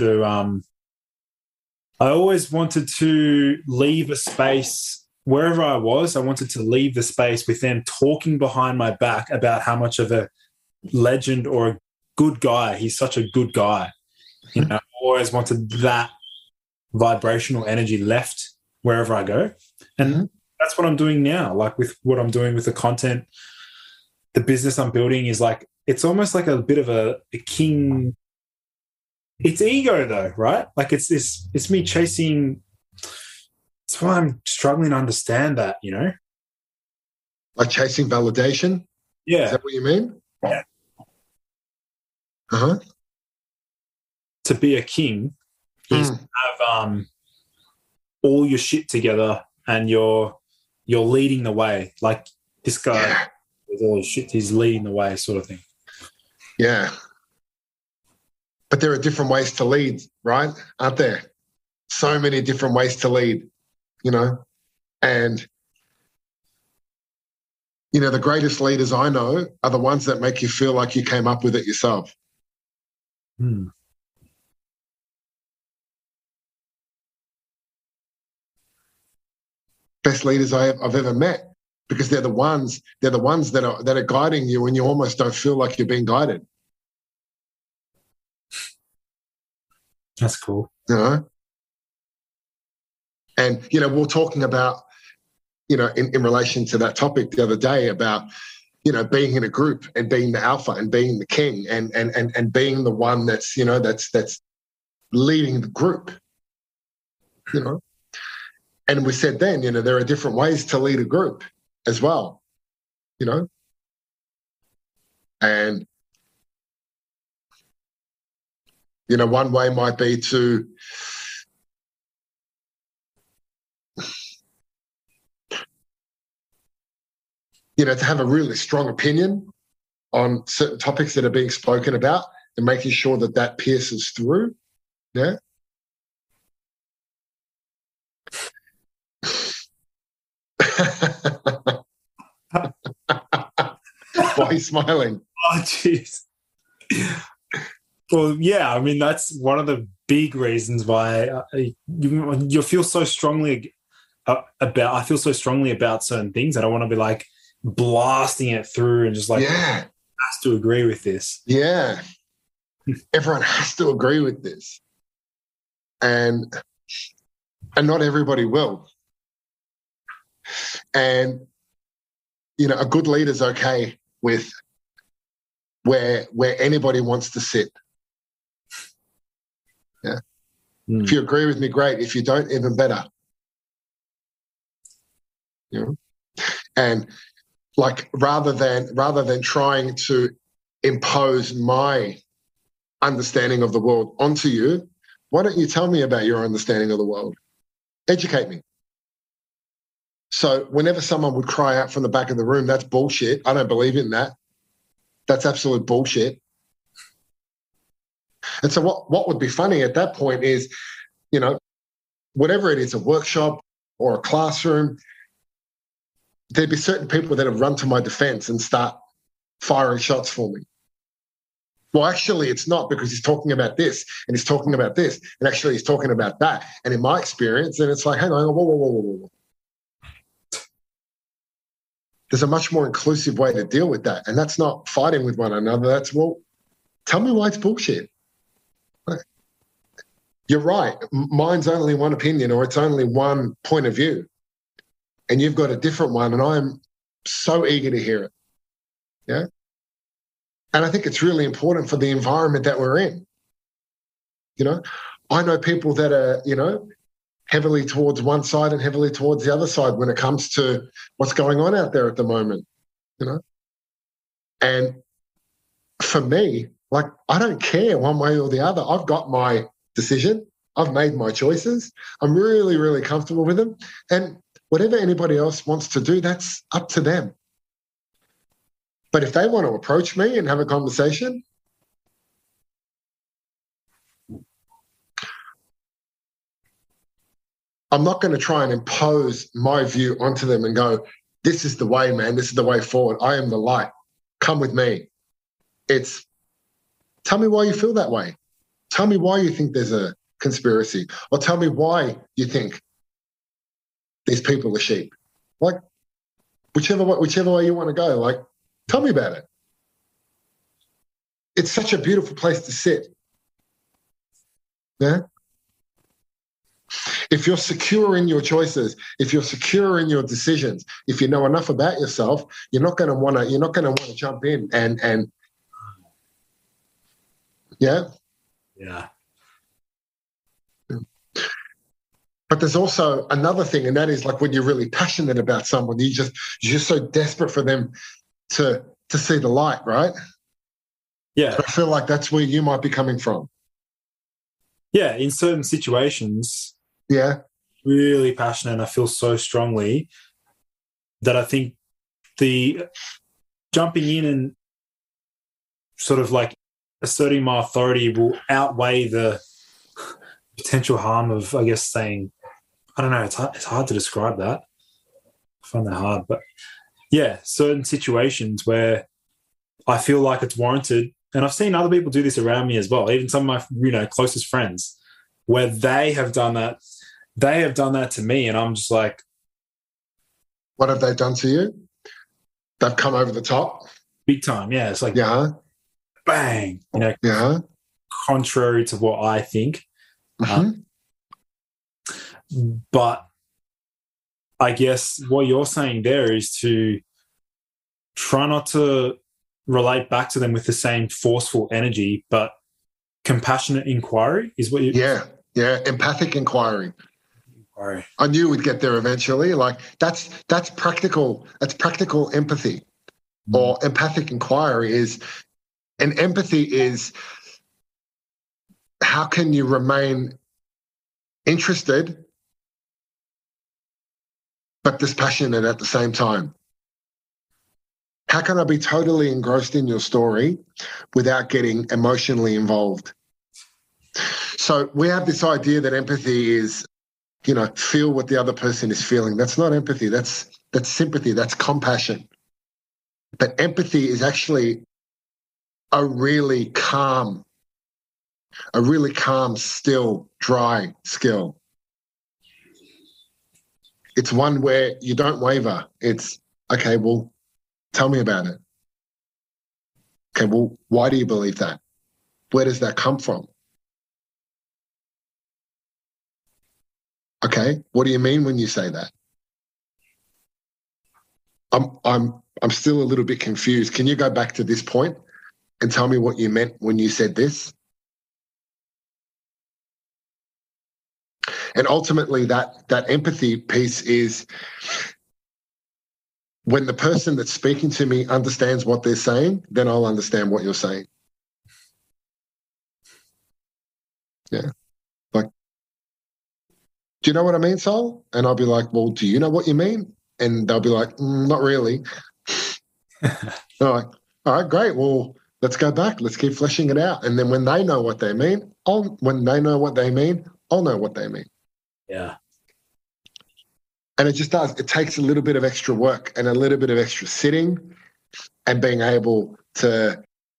to leave a space wherever I was. I wanted to leave the space with them talking behind my back about how much of a legend or a good guy. He's such a good guy. You know, I always wanted that vibrational energy left wherever I go. And that's what I'm doing now. Like with what I'm doing with the content, the business I'm building is like, it's almost like a bit of a king. It's ego though, right? Like it's me chasing. That's why I'm struggling to understand that, you know?
Like chasing validation?
Yeah.
Is that what you mean?
Yeah.
Uh-huh.
To be a king is to have all your shit together and your you're leading the way. Like this guy
Yeah.
with all his shit, he's leading the way, sort of thing.
Yeah. But there are different ways to lead, right? Aren't there? So many different ways to lead, you know? And, you know, the greatest leaders I know are the ones that make you feel like you came up with it yourself.
Hmm.
Best leaders I've ever met, because they're the ones that are guiding you, and you almost don't feel like you're being guided.
That's cool.
You know? And, you know, we're talking about, you know, in relation to that topic the other day about, you know, being in a group and being the alpha and being the king and being the one that's, you know, that's leading the group, you know. And we said then, you know, there are different ways to lead a group as well, you know. And, you know, one way might be to, you know, to have a really strong opinion on certain topics that are being spoken about and making sure that that pierces through. Yeah. Why are you smiling?
Oh, jeez. Well, yeah, I mean, that's one of the big reasons why you feel so strongly about, I feel so strongly about certain things that I want to be like blasting it through and just like,
Yeah.
has to agree with this.
Yeah. Everyone has to agree with this. And not everybody will. And, you know, a good leader's okay with where anybody wants to sit. Yeah. If you agree with me, great. If you don't, even better. You know? And like rather than trying to impose my understanding of the world onto you, why don't you tell me about your understanding of the world? Educate me. So whenever someone would cry out from the back of the room, that's bullshit. I don't believe in that. That's absolute bullshit. And so what would be funny at that point is, you know, whatever it is, a workshop or a classroom, there'd be certain people that have run to my defense and start firing shots for me. Well, actually, it's not, because he's talking about this and he's talking about this, and actually he's talking about that. And in my experience, then it's like, hang on, whoa. There's a much more inclusive way to deal with that. And that's not fighting with one another. That's, well, tell me why it's bullshit. You're right. Mine's only one opinion, or it's only one point of view. And you've got a different one, and I'm so eager to hear it. Yeah. And I think it's really important for the environment that we're in. You know, I know people that are, you know, heavily towards one side and heavily towards the other side when it comes to what's going on out there at the moment, you know. And for me, like, I don't care one way or the other. I've got my decision. I've made my choices. I'm really, really comfortable with them. And whatever anybody else wants to do, that's up to them. But if they want to approach me and have a conversation, I'm not going to try and impose my view onto them and go, this is the way, man. This is the way forward. I am the light. Come with me. It's, tell me why you feel that way. Tell me why you think there's a conspiracy, or tell me why you think these people are sheep. Like, whichever way you want to go, like, tell me about it. It's such a beautiful place to sit. Yeah. If you're secure in your choices, if you're secure in your decisions, if you know enough about yourself, you're not going to want to jump in and yeah.
Yeah.
But there's also another thing, and that is like when you're really passionate about someone, you're just so desperate for them to see the light, right?
Yeah.
I feel like that's where you might be coming from.
Yeah, in certain situations,
yeah,
really passionate, and I feel so strongly. that I think the jumping in and sort of like asserting my authority will outweigh the potential harm of, I guess, saying, I don't know, it's hard to describe that. I find that hard. But yeah, certain situations where I feel like it's warranted, and I've seen other people do this around me as well, even some of my closest friends, where they have done that to me, and I'm just like,
what have they done to you? They've come over the top?
Big time, yeah. It's like, bang, contrary to what I think.
Mm-hmm.
But I guess what you're saying there is to try not to relate back to them with the same forceful energy, but compassionate inquiry is what you...
Yeah, empathic inquiry. I knew we'd get there eventually. Like that's practical. That's practical empathy, or empathic inquiry is, and empathy is how can you remain interested but dispassionate at the same time? How can I be totally engrossed in your story without getting emotionally involved? So we have this idea that empathy is, feel what the other person is feeling. That's not empathy. That's sympathy. That's compassion. But empathy is actually a really calm, still, dry skill. It's one where you don't waver. It's, okay, well, tell me about it. Okay, well, why do you believe that? Where does that come from? Okay, what do you mean when you say that? I'm still a little bit confused. Can you go back to this point and tell me what you meant when you said this? And ultimately, that empathy piece is when the person that's speaking to me understands what they're saying, then I'll understand what you're saying. Yeah. Like, do you know what I mean, Sol? And I'll be like, well, do you know what you mean? And they'll be like, not really. They're like, all right, great. Well, let's go back. Let's keep fleshing it out. And then when they know what they mean, I'll know what they mean.
Yeah.
And it just does. It takes a little bit of extra work and a little bit of extra sitting and being able to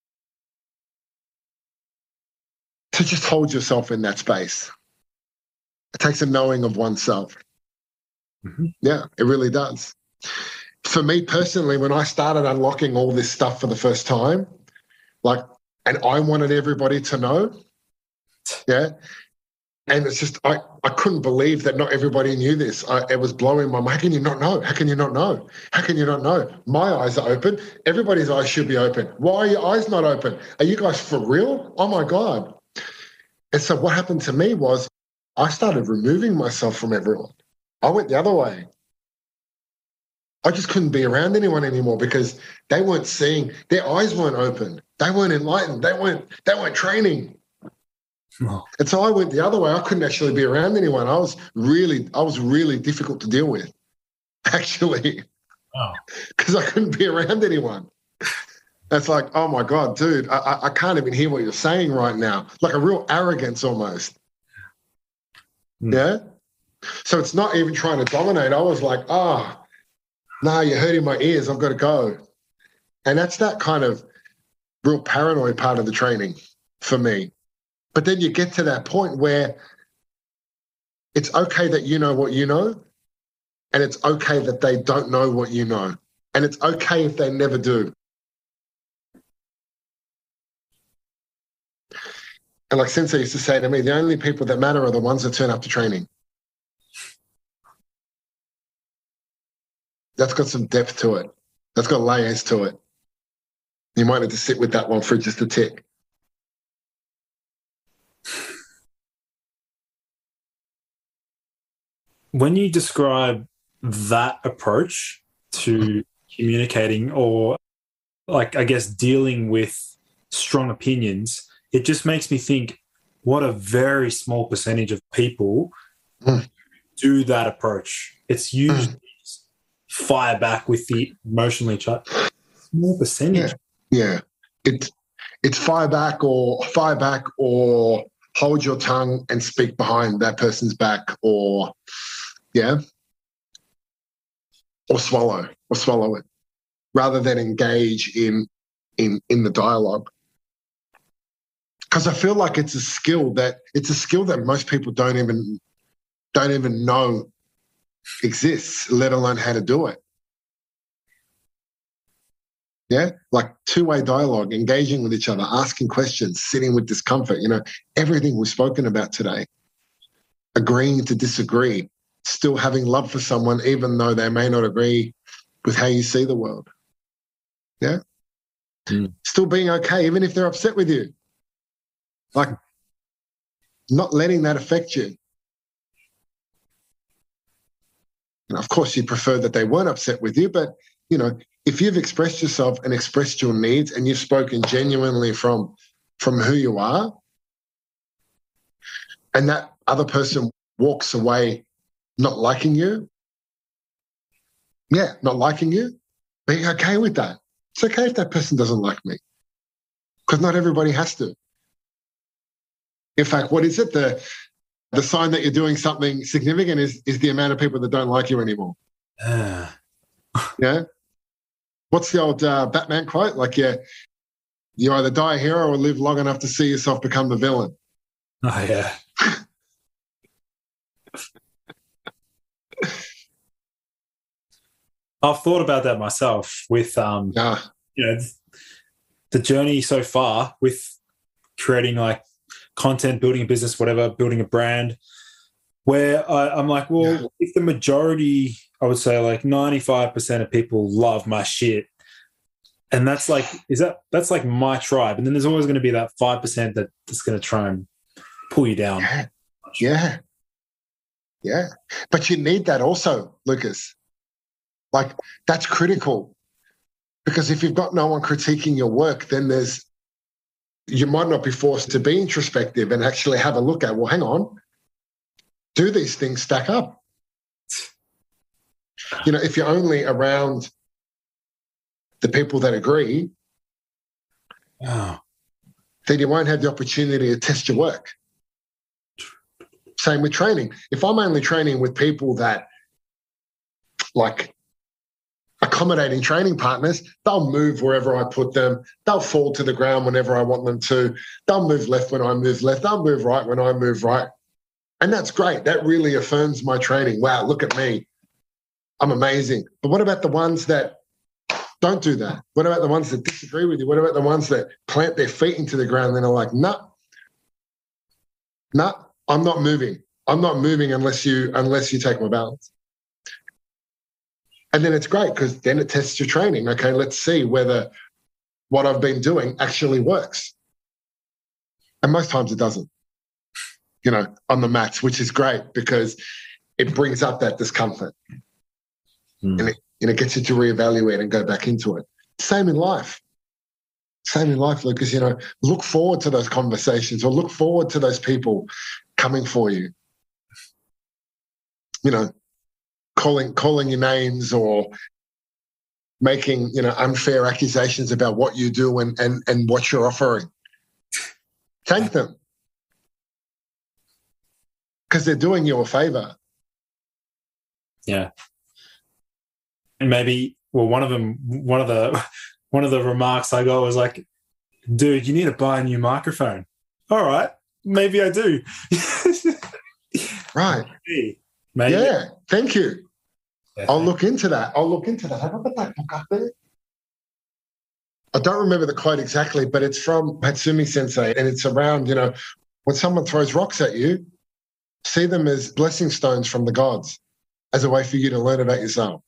just hold yourself in that space. It takes a knowing of oneself.
Mm-hmm.
Yeah, it really does. For me personally, when I started unlocking all this stuff for the first time, and I wanted everybody to know, yeah, and it's just, I couldn't believe that not everybody knew this. It was blowing my mind. How can you not know? How can you not know? How can you not know? My eyes are open. Everybody's eyes should be open. Why are your eyes not open? Are you guys for real? Oh, my God. And so what happened to me was I started removing myself from everyone. I went the other way. I just couldn't be around anyone anymore because they weren't seeing, their eyes weren't open. They weren't enlightened. They weren't training.
Oh.
And so I went the other way. I couldn't actually be around anyone. I was really difficult to deal with, actually, because I couldn't be around anyone. It's like, oh my God, dude, I can't even hear what you're saying right now. Like a real arrogance almost. Yeah. So it's not even trying to dominate. I was like, no, you're hurting my ears. I've got to go. And that's that kind of real paranoid part of the training for me. But then you get to that point where it's okay that you know what you know, and it's okay that they don't know what you know, and it's okay if they never do. And like Sensei used to say to me, the only people that matter are the ones that turn up to training. That's got some depth to it. That's got layers to it. You might need to sit with that one for just a tick.
When you describe that approach to communicating or, I guess, dealing with strong opinions, it just makes me think what a very small percentage of people do that approach. It's usually fire back with the emotionally charged. Small percentage.
Yeah. It's fire back or hold your tongue and speak behind that person's back, or swallow it, rather than engage in the dialogue. Because I feel like it's a skill that most people don't even know exists, let alone how to do it. Yeah, like two-way dialogue, engaging with each other, asking questions, sitting with discomfort, everything we've spoken about today, agreeing to disagree, still having love for someone even though they may not agree with how you see the world. Yeah. Still being okay even if they're upset with you. Like, not letting that affect you. And of course, you prefer that they weren't upset with you, but, if you've expressed yourself and expressed your needs and you've spoken genuinely from who you are, and that other person walks away not liking you, being okay with that. It's okay if that person doesn't like me, because not everybody has to. In fact, what is it? The sign that you're doing something significant is the amount of people that don't like you anymore. Yeah. What's the old Batman quote? Like, you either die a hero or live long enough to see yourself become the villain.
Oh, yeah. I've thought about that myself with, the journey so far with creating like content, building a business, whatever, building a brand, where I'm like, well, if the majority, I would say like 95% of people love my shit, and that's like, that's like my tribe. And then there's always going to be that 5% that's going to try and pull you down.
Yeah. But you need that also, Lucas. Like, that's critical, because if you've got no one critiquing your work, then you might not be forced to be introspective and actually have a look at, well, hang on, do these things stack up? If you're only around the people that agree, then you won't have the opportunity to test your work. Same with training. If I'm only training with people that, like, accommodating training partners, they'll move wherever I put them. They'll fall to the ground whenever I want them to. They'll move left when I move left. They'll move right when I move right. And that's great. That really affirms my training. Wow, look at me. I'm amazing. But what about the ones that don't do that? What about the ones that disagree with you? What about the ones that plant their feet into the ground and are like, nah, I'm not moving. I'm not moving unless you take my balance. And then it's great, because then it tests your training. Okay, let's see whether what I've been doing actually works. And most times it doesn't, on the mats, which is great because it brings up that discomfort. And it gets you to reevaluate and go back into it. Same in life, Lucas. Look forward to those conversations, or look forward to those people coming for you. Calling your names, or making unfair accusations about what you do and what you're offering. Thank them, because they're doing you a favor.
Yeah. And maybe, well, one of the remarks I got was like, dude, you need to buy a new microphone. All right, maybe I do.
Right.
Maybe.
Yeah, thank you. Yeah. I'll look into that. Have I got that book up there? I don't remember the quote exactly, but it's from Hatsumi Sensei, and it's around, when someone throws rocks at you, see them as blessing stones from the gods, as a way for you to learn about yourself.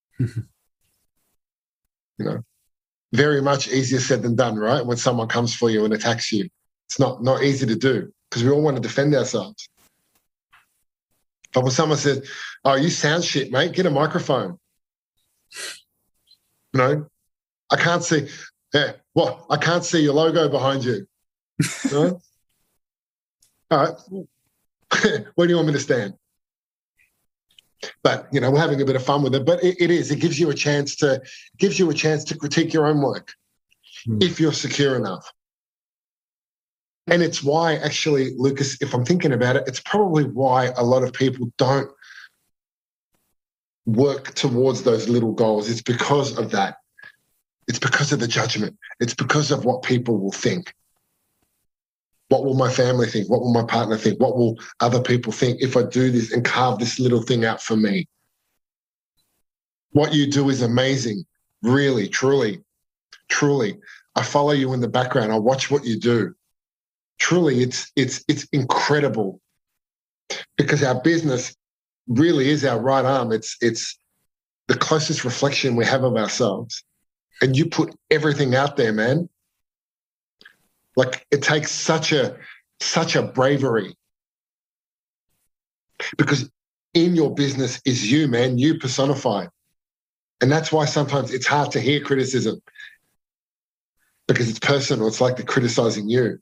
Very much easier said than done, right? When someone comes for you and attacks you, it's not easy to do, because we all want to defend ourselves. But when someone says, "Oh, you sound shit, mate, get a microphone," I can't see. Yeah, what? I can't see your logo behind you. All right. Where do you want me to stand? But, you know, we're having a bit of fun with it. But it gives you a chance to critique your own work if you're secure enough. And it's why, actually, Lucas, if I'm thinking about it, it's probably why a lot of people don't work towards those little goals. It's because of that. It's because of the judgment. It's because of what people will think. What will my family think? What will my partner think? What will other people think if I do this and carve this little thing out for me? What you do is amazing. Really, truly, truly. I follow you in the background. I watch what you do. Truly, it's incredible, because our business really is our right arm. It's the closest reflection we have of ourselves. And you put everything out there, man. Like, it takes such a bravery, because in your business is you, man, you personified. And that's why sometimes it's hard to hear criticism, because it's personal. It's like they're criticizing you.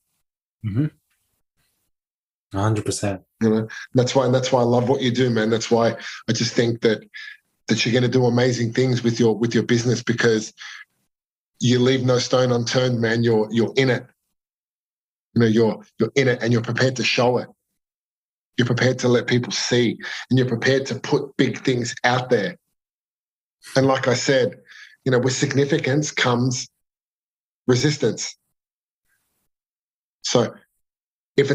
100%.
You know, that's why I love what you do, man. That's why I just think that you're going to do amazing things with your business, because you leave no stone unturned, man. You're in it. You know, you're in it, and you're prepared to show it. You're prepared to let people see, and you're prepared to put big things out there. And like I said, you know, with significance comes resistance. So if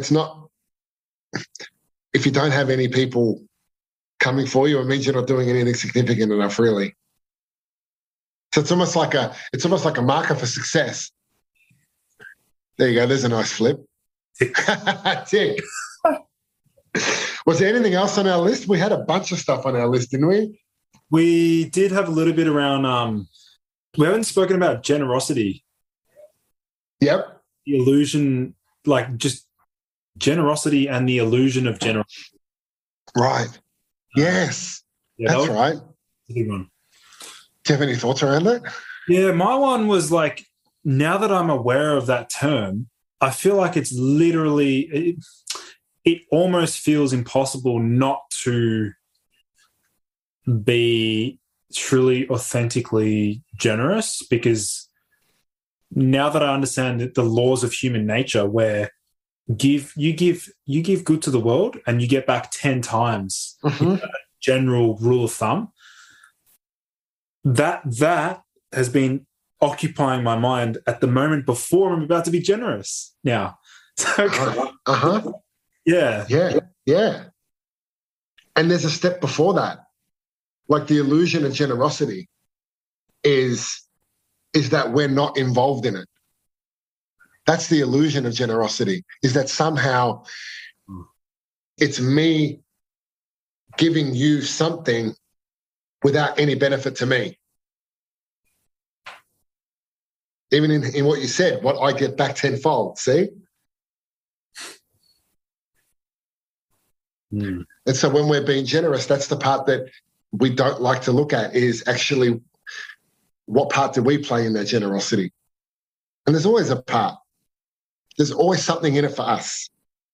you don't have any people coming for you, it means you're not doing anything significant enough, really. So it's almost like a marker for success. There you go. There's a nice flip. Tick. Was there anything else on our list? We had a bunch of stuff on our list, didn't we?
We did have a little bit around, we haven't spoken about generosity.
Yep.
The illusion, like just generosity and the illusion of generosity.
Right. Yes.
Yeah,
that's right.
A good one.
Do you have any thoughts around that?
Yeah, my one was like, now that I'm aware of that term, I feel like it's literally, it almost feels impossible not to be truly, authentically generous, because now that I understand the laws of human nature, where you give good to the world and you get back 10 times, general rule of thumb, that has been occupying my mind at the moment before I'm about to be generous now. So,
Yeah. And there's a step before that. Like, the illusion of generosity is that we're not involved in it. That's the illusion of generosity, is that somehow it's me giving you something without any benefit to me. Even in what you said, what I get back tenfold, see? And so when we're being generous, that's the part that we don't like to look at, is actually what part do we play in that generosity? And there's always a part. There's always something in it for us.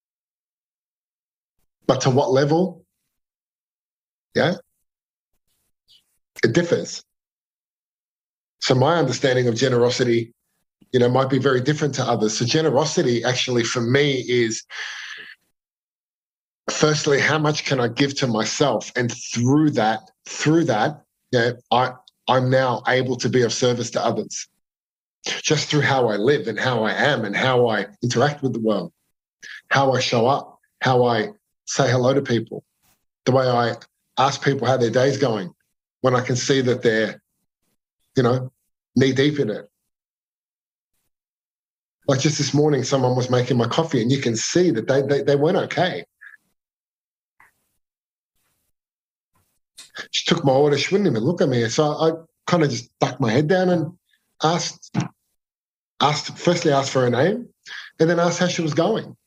But to what level? Yeah? It differs. So my understanding of generosity, you know, might be very different to others. So generosity actually for me is, firstly, how much can I give to myself? And through that, you know, I'm now able to be of service to others, just through how I live and how I am and how I interact with the world, how I show up, how I say hello to people, the way I ask people how their day's going when I can see that they're, you know, knee deep in it. Like just this morning, someone was making my coffee and you can see that they weren't okay. She took my order. She wouldn't even look at me. So I kind of just ducked my head down and asked for her name and then asked how she was going.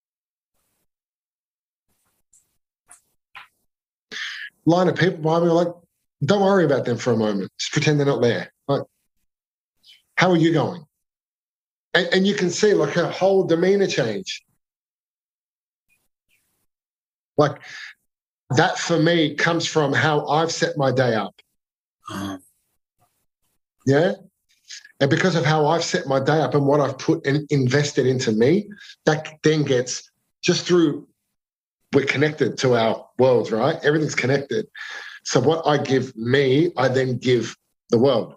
Line of people behind me were like, don't worry about them for a moment. Just pretend they're not there. Like, how are you going? And you can see like her whole demeanor change. Like that for me comes from how I've set my day up. Yeah. And because of how I've set my day up and what I've put and invested into me, that then gets just through, we're connected to our worlds, right? Everything's connected. So what I give me, I then give the world.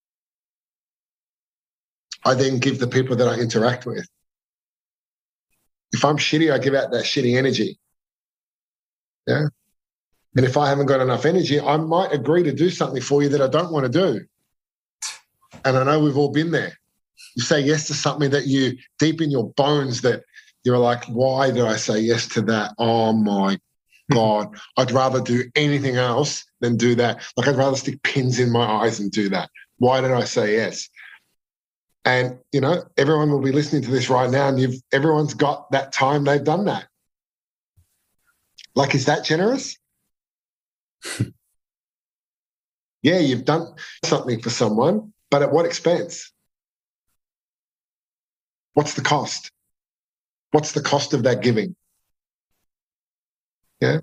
I then give the people that I interact with. If I'm shitty, I give out that shitty energy. Yeah. And if I haven't got enough energy, I might agree to do something for you that I don't want to do. And I know we've all been there. You say yes to something that you, deep in your bones, that you're like, why did I say yes to that? Oh my God, I'd rather do anything else than do that. Like, I'd rather stick pins in my eyes and do that. Why did I say yes? And, you know, everyone will be listening to this right now, and everyone's got that time they've done that. Like, is that generous? Yeah, you've done something for someone, but at what expense? What's the cost? What's the cost of that giving? Yeah.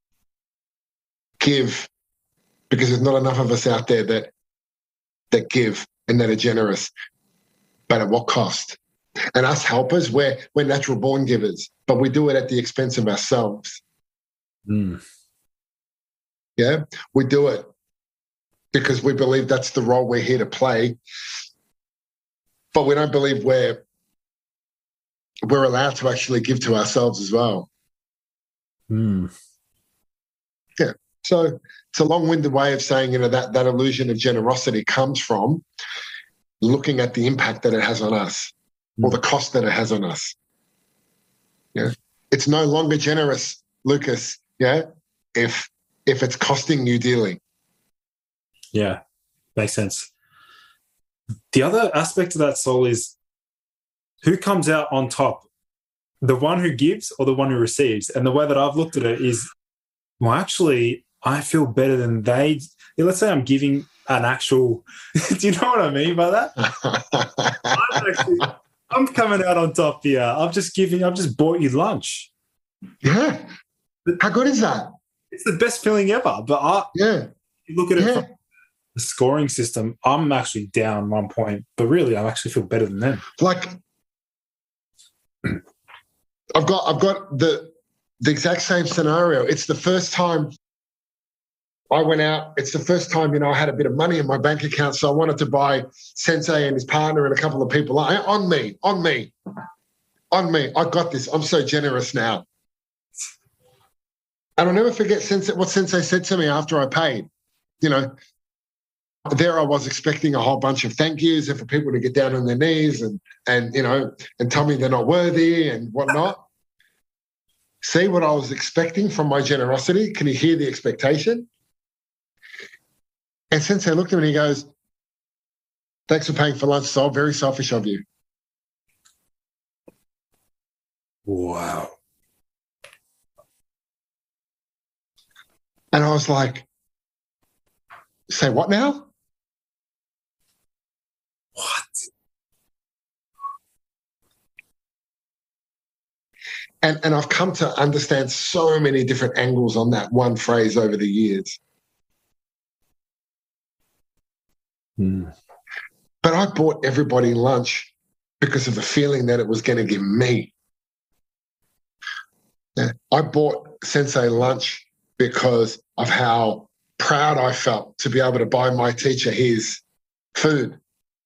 Give, because there's not enough of us out there that give and that are generous. But at what cost? And us helpers, we're natural born givers, but we do it at the expense of ourselves. Yeah, we do it because we believe that's the role we're here to play, but we don't believe we're allowed to actually give to ourselves as well. Yeah. So it's a long-winded way of saying, you know, that illusion of generosity comes from looking at the impact that it has on us or the cost that it has on us. Yeah. It's no longer generous, Lucas, yeah, if it's costing you dearly.
Yeah, makes sense. The other aspect of that, Sol, is who comes out on top, the one who gives or the one who receives? And the way that I've looked at it is, well, actually, I feel better than they. Let's say I'm giving an actual, do you know what I mean by that? I'm coming out on top here. I've just bought you lunch.
Yeah. How good is that?
It's the best feeling ever. But you look at it from the scoring system, I'm actually down 1 point, but really I actually feel better than them.
Like, I've got the exact same scenario. It's the first time I went out. It's the first time, you know, I had a bit of money in my bank account, so I wanted to buy Sensei and his partner and a couple of people. On me. I got this. I'm so generous now. And I'll never forget what Sensei said to me after I paid. You know, there I was expecting a whole bunch of thank yous and for people to get down on their knees and you know, and tell me they're not worthy and whatnot. See what I was expecting from my generosity? Can you hear the expectation? And Sensei looked at me and he goes, "Thanks for paying for lunch, Sol. Very selfish of you."
Wow.
And I was like, say what now?
What?
And I've come to understand so many different angles on that one phrase over the years. But I bought everybody lunch because of the feeling that it was going to give me. I bought Sensei lunch because of how proud I felt to be able to buy my teacher his food.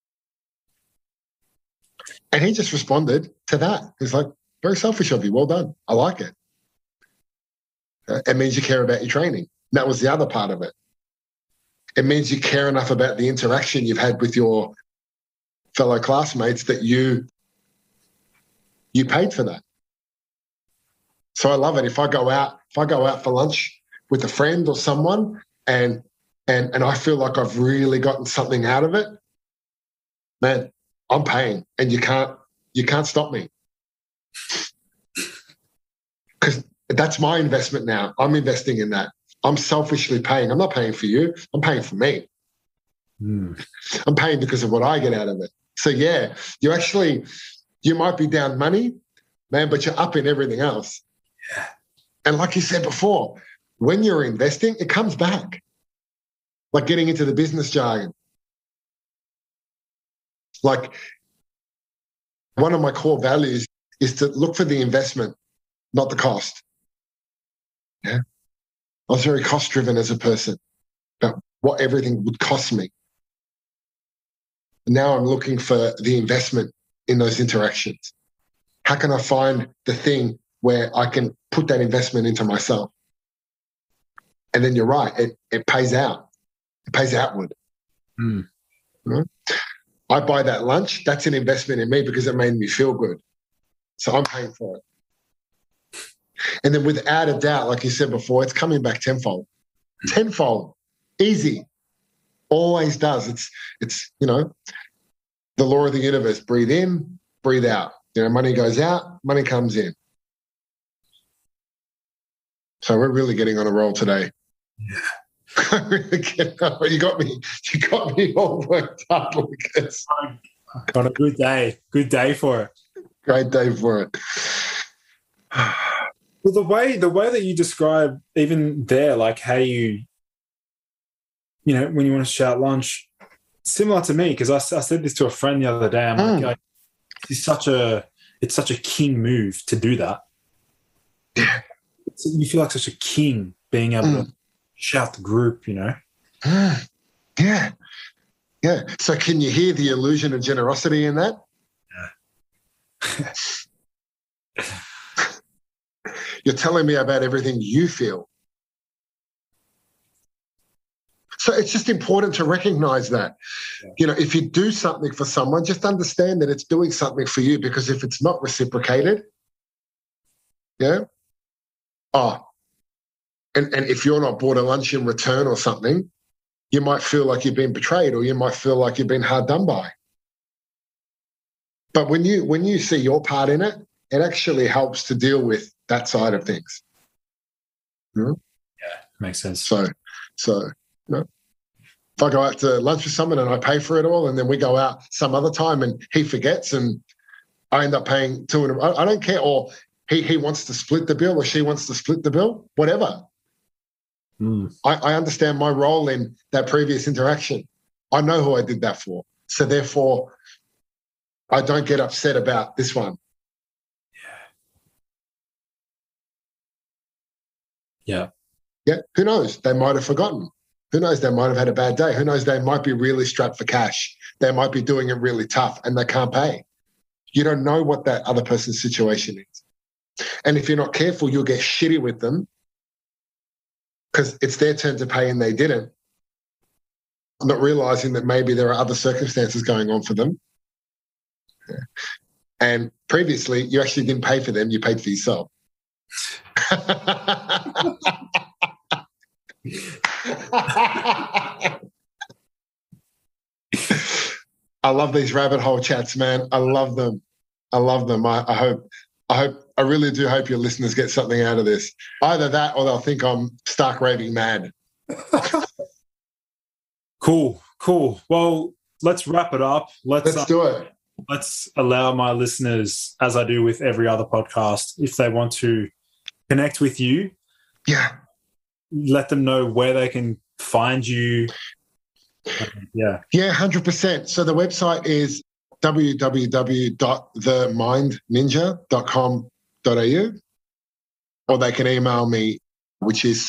And he just responded to that. He's like, "Very selfish of you. Well done. I like it." It means you care about your training. That was the other part of it. It means you care enough about the interaction you've had with your fellow classmates that you paid for that. So I love it. If I go out for lunch with a friend or someone and I feel like I've really gotten something out of it, man, I'm paying, and you can't stop me. Because that's my investment now. I'm investing in that. I'm selfishly paying. I'm not paying for you. I'm paying for me. I'm paying because of what I get out of it. So yeah, you might be down money, man, but you're up in everything else.
Yeah.
And like you said before, when you're investing, it comes back. Like getting into the business jargon. Like one of my core values is to look for the investment, not the cost. Yeah. I was very cost-driven as a person, about what everything would cost me. Now I'm looking for the investment in those interactions. How can I find the thing where I can put that investment into myself? And then you're right, it pays out. It pays outward. You know? I buy that lunch, that's an investment in me because it made me feel good. So I'm paying for it. And then without a doubt, like you said before, it's coming back tenfold. Tenfold. Easy. Always does. It's you know, the law of the universe. Breathe in, breathe out. You know, money goes out, money comes in. So we're really getting on a roll today. Yeah. You got me all worked up, Lucas.
Got a good day. Good day for it.
Great day for it.
Well, the way that you describe even there, like how you know, when you want to shout lunch, similar to me, because I said this to a friend the other day. I'm like, it's such a king move to do that.
Yeah.
You feel like such a king being able to shout the group, you know?
Yeah. Yeah. So can you hear the illusion of generosity in that? Yeah. You're telling me about everything you feel. So it's just important to recognize that. Yeah. You know, if you do something for someone, just understand that it's doing something for you, because if it's not reciprocated, yeah, and if you're not bought a lunch in return or something, you might feel like you've been betrayed, or you might feel like you've been hard done by. But when you see your part in it, it actually helps to deal with that side of things.
Yeah, makes sense.
So you know, if I go out to lunch with someone and I pay for it all, and then we go out some other time and he forgets and I end up paying I don't care, or he wants to split the bill or she wants to split the bill, whatever. I understand my role in that previous interaction. I know who I did that for. So therefore, I don't get upset about this one.
Yeah.
Yeah. Who knows? They might have forgotten. Who knows? They might have had a bad day. Who knows? They might be really strapped for cash. They might be doing it really tough and they can't pay. You don't know what that other person's situation is. And if you're not careful, you'll get shitty with them because it's their turn to pay and they didn't. Not realizing that maybe there are other circumstances going on for them. Yeah. And previously, you actually didn't pay for them. You paid for yourself. I love these rabbit hole chats, man. I love them. I really do hope your listeners get something out of this. Either that or they'll think I'm stark raving mad.
Cool. Well, let's wrap it up.
Let's do it.
Let's allow my listeners, as I do with every other podcast, if they want to connect with you, let them know where they can find you. Yeah, 100%.
So the website is www.themindninja.com.au, or they can email me, which is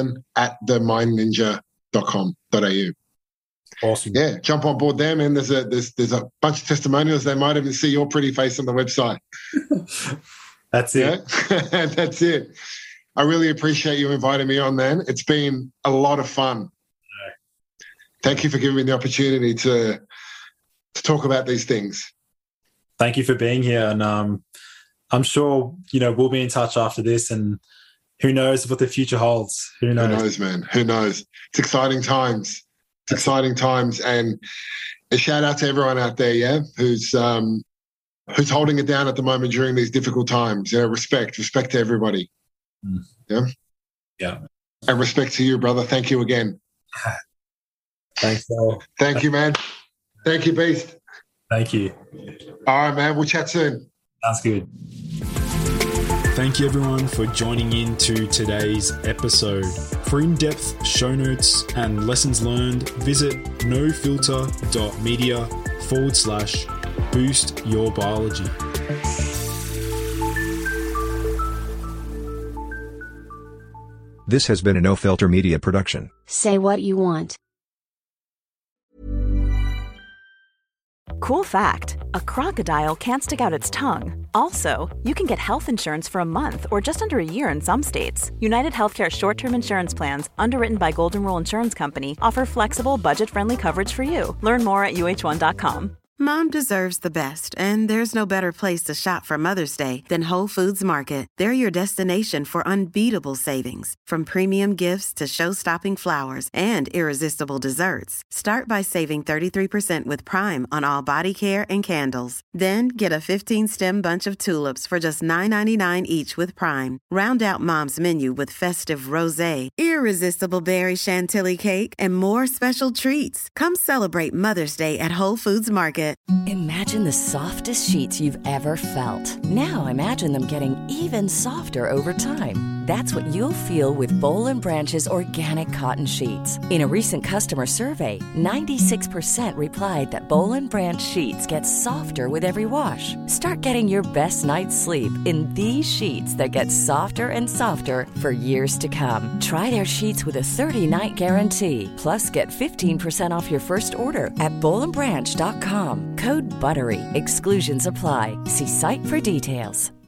solomon@themindninja.com.au.
Awesome.
Yeah, jump on board them, and there's a bunch of testimonials. They might even see your pretty face on the website.
That's it.
Yeah? That's it. I really appreciate you inviting me on, man. It's been a lot of fun. Thank you for giving me the opportunity to talk about these things.
Thank you for being here, and I'm sure we'll be in touch after this, and who knows what the future holds. Who knows?
Who knows, man? Who knows? It's exciting times. And a shout out to everyone out there, who's holding it down at the moment during these difficult times. Respect to everybody.
Yeah.
And respect to you, brother. Thank you again.
Thanks, Al.
Thank you, man. Thank you, Beast.
Thank you.
All right, man. We'll chat soon.
Sounds good.
Thank you everyone for joining in to today's episode. For in-depth show notes and lessons learned, visit nofilter.media/boostyourbiology.
This has been a No Filter Media production.
Say what you want.
Cool fact, a crocodile can't stick out its tongue. Also, you can get health insurance for a month or just under a year in some states. United Healthcare short-term insurance plans, underwritten by Golden Rule Insurance Company, offer flexible, budget-friendly coverage for you. Learn more at uh1.com.
Mom deserves the best, and there's no better place to shop for Mother's Day than Whole Foods Market. They're your destination for unbeatable savings, from premium gifts to show-stopping flowers and irresistible desserts. Start by saving 33% with Prime on all body care and candles. Then get a 15-stem bunch of tulips for just $9.99 each with Prime. Round out Mom's menu with festive rosé, irresistible berry chantilly cake, and more special treats. Come celebrate Mother's Day at Whole Foods Market.
Imagine the softest sheets you've ever felt. Now imagine them getting even softer over time. That's what you'll feel with Boll & Branch's organic cotton sheets. In a recent customer survey, 96% replied that Boll & Branch sheets get softer with every wash. Start getting your best night's sleep in these sheets that get softer and softer for years to come. Try their sheets with a 30-night guarantee. Plus, get 15% off your first order at bollandbranch.com. Code BUTTERY. Exclusions apply. See site for details.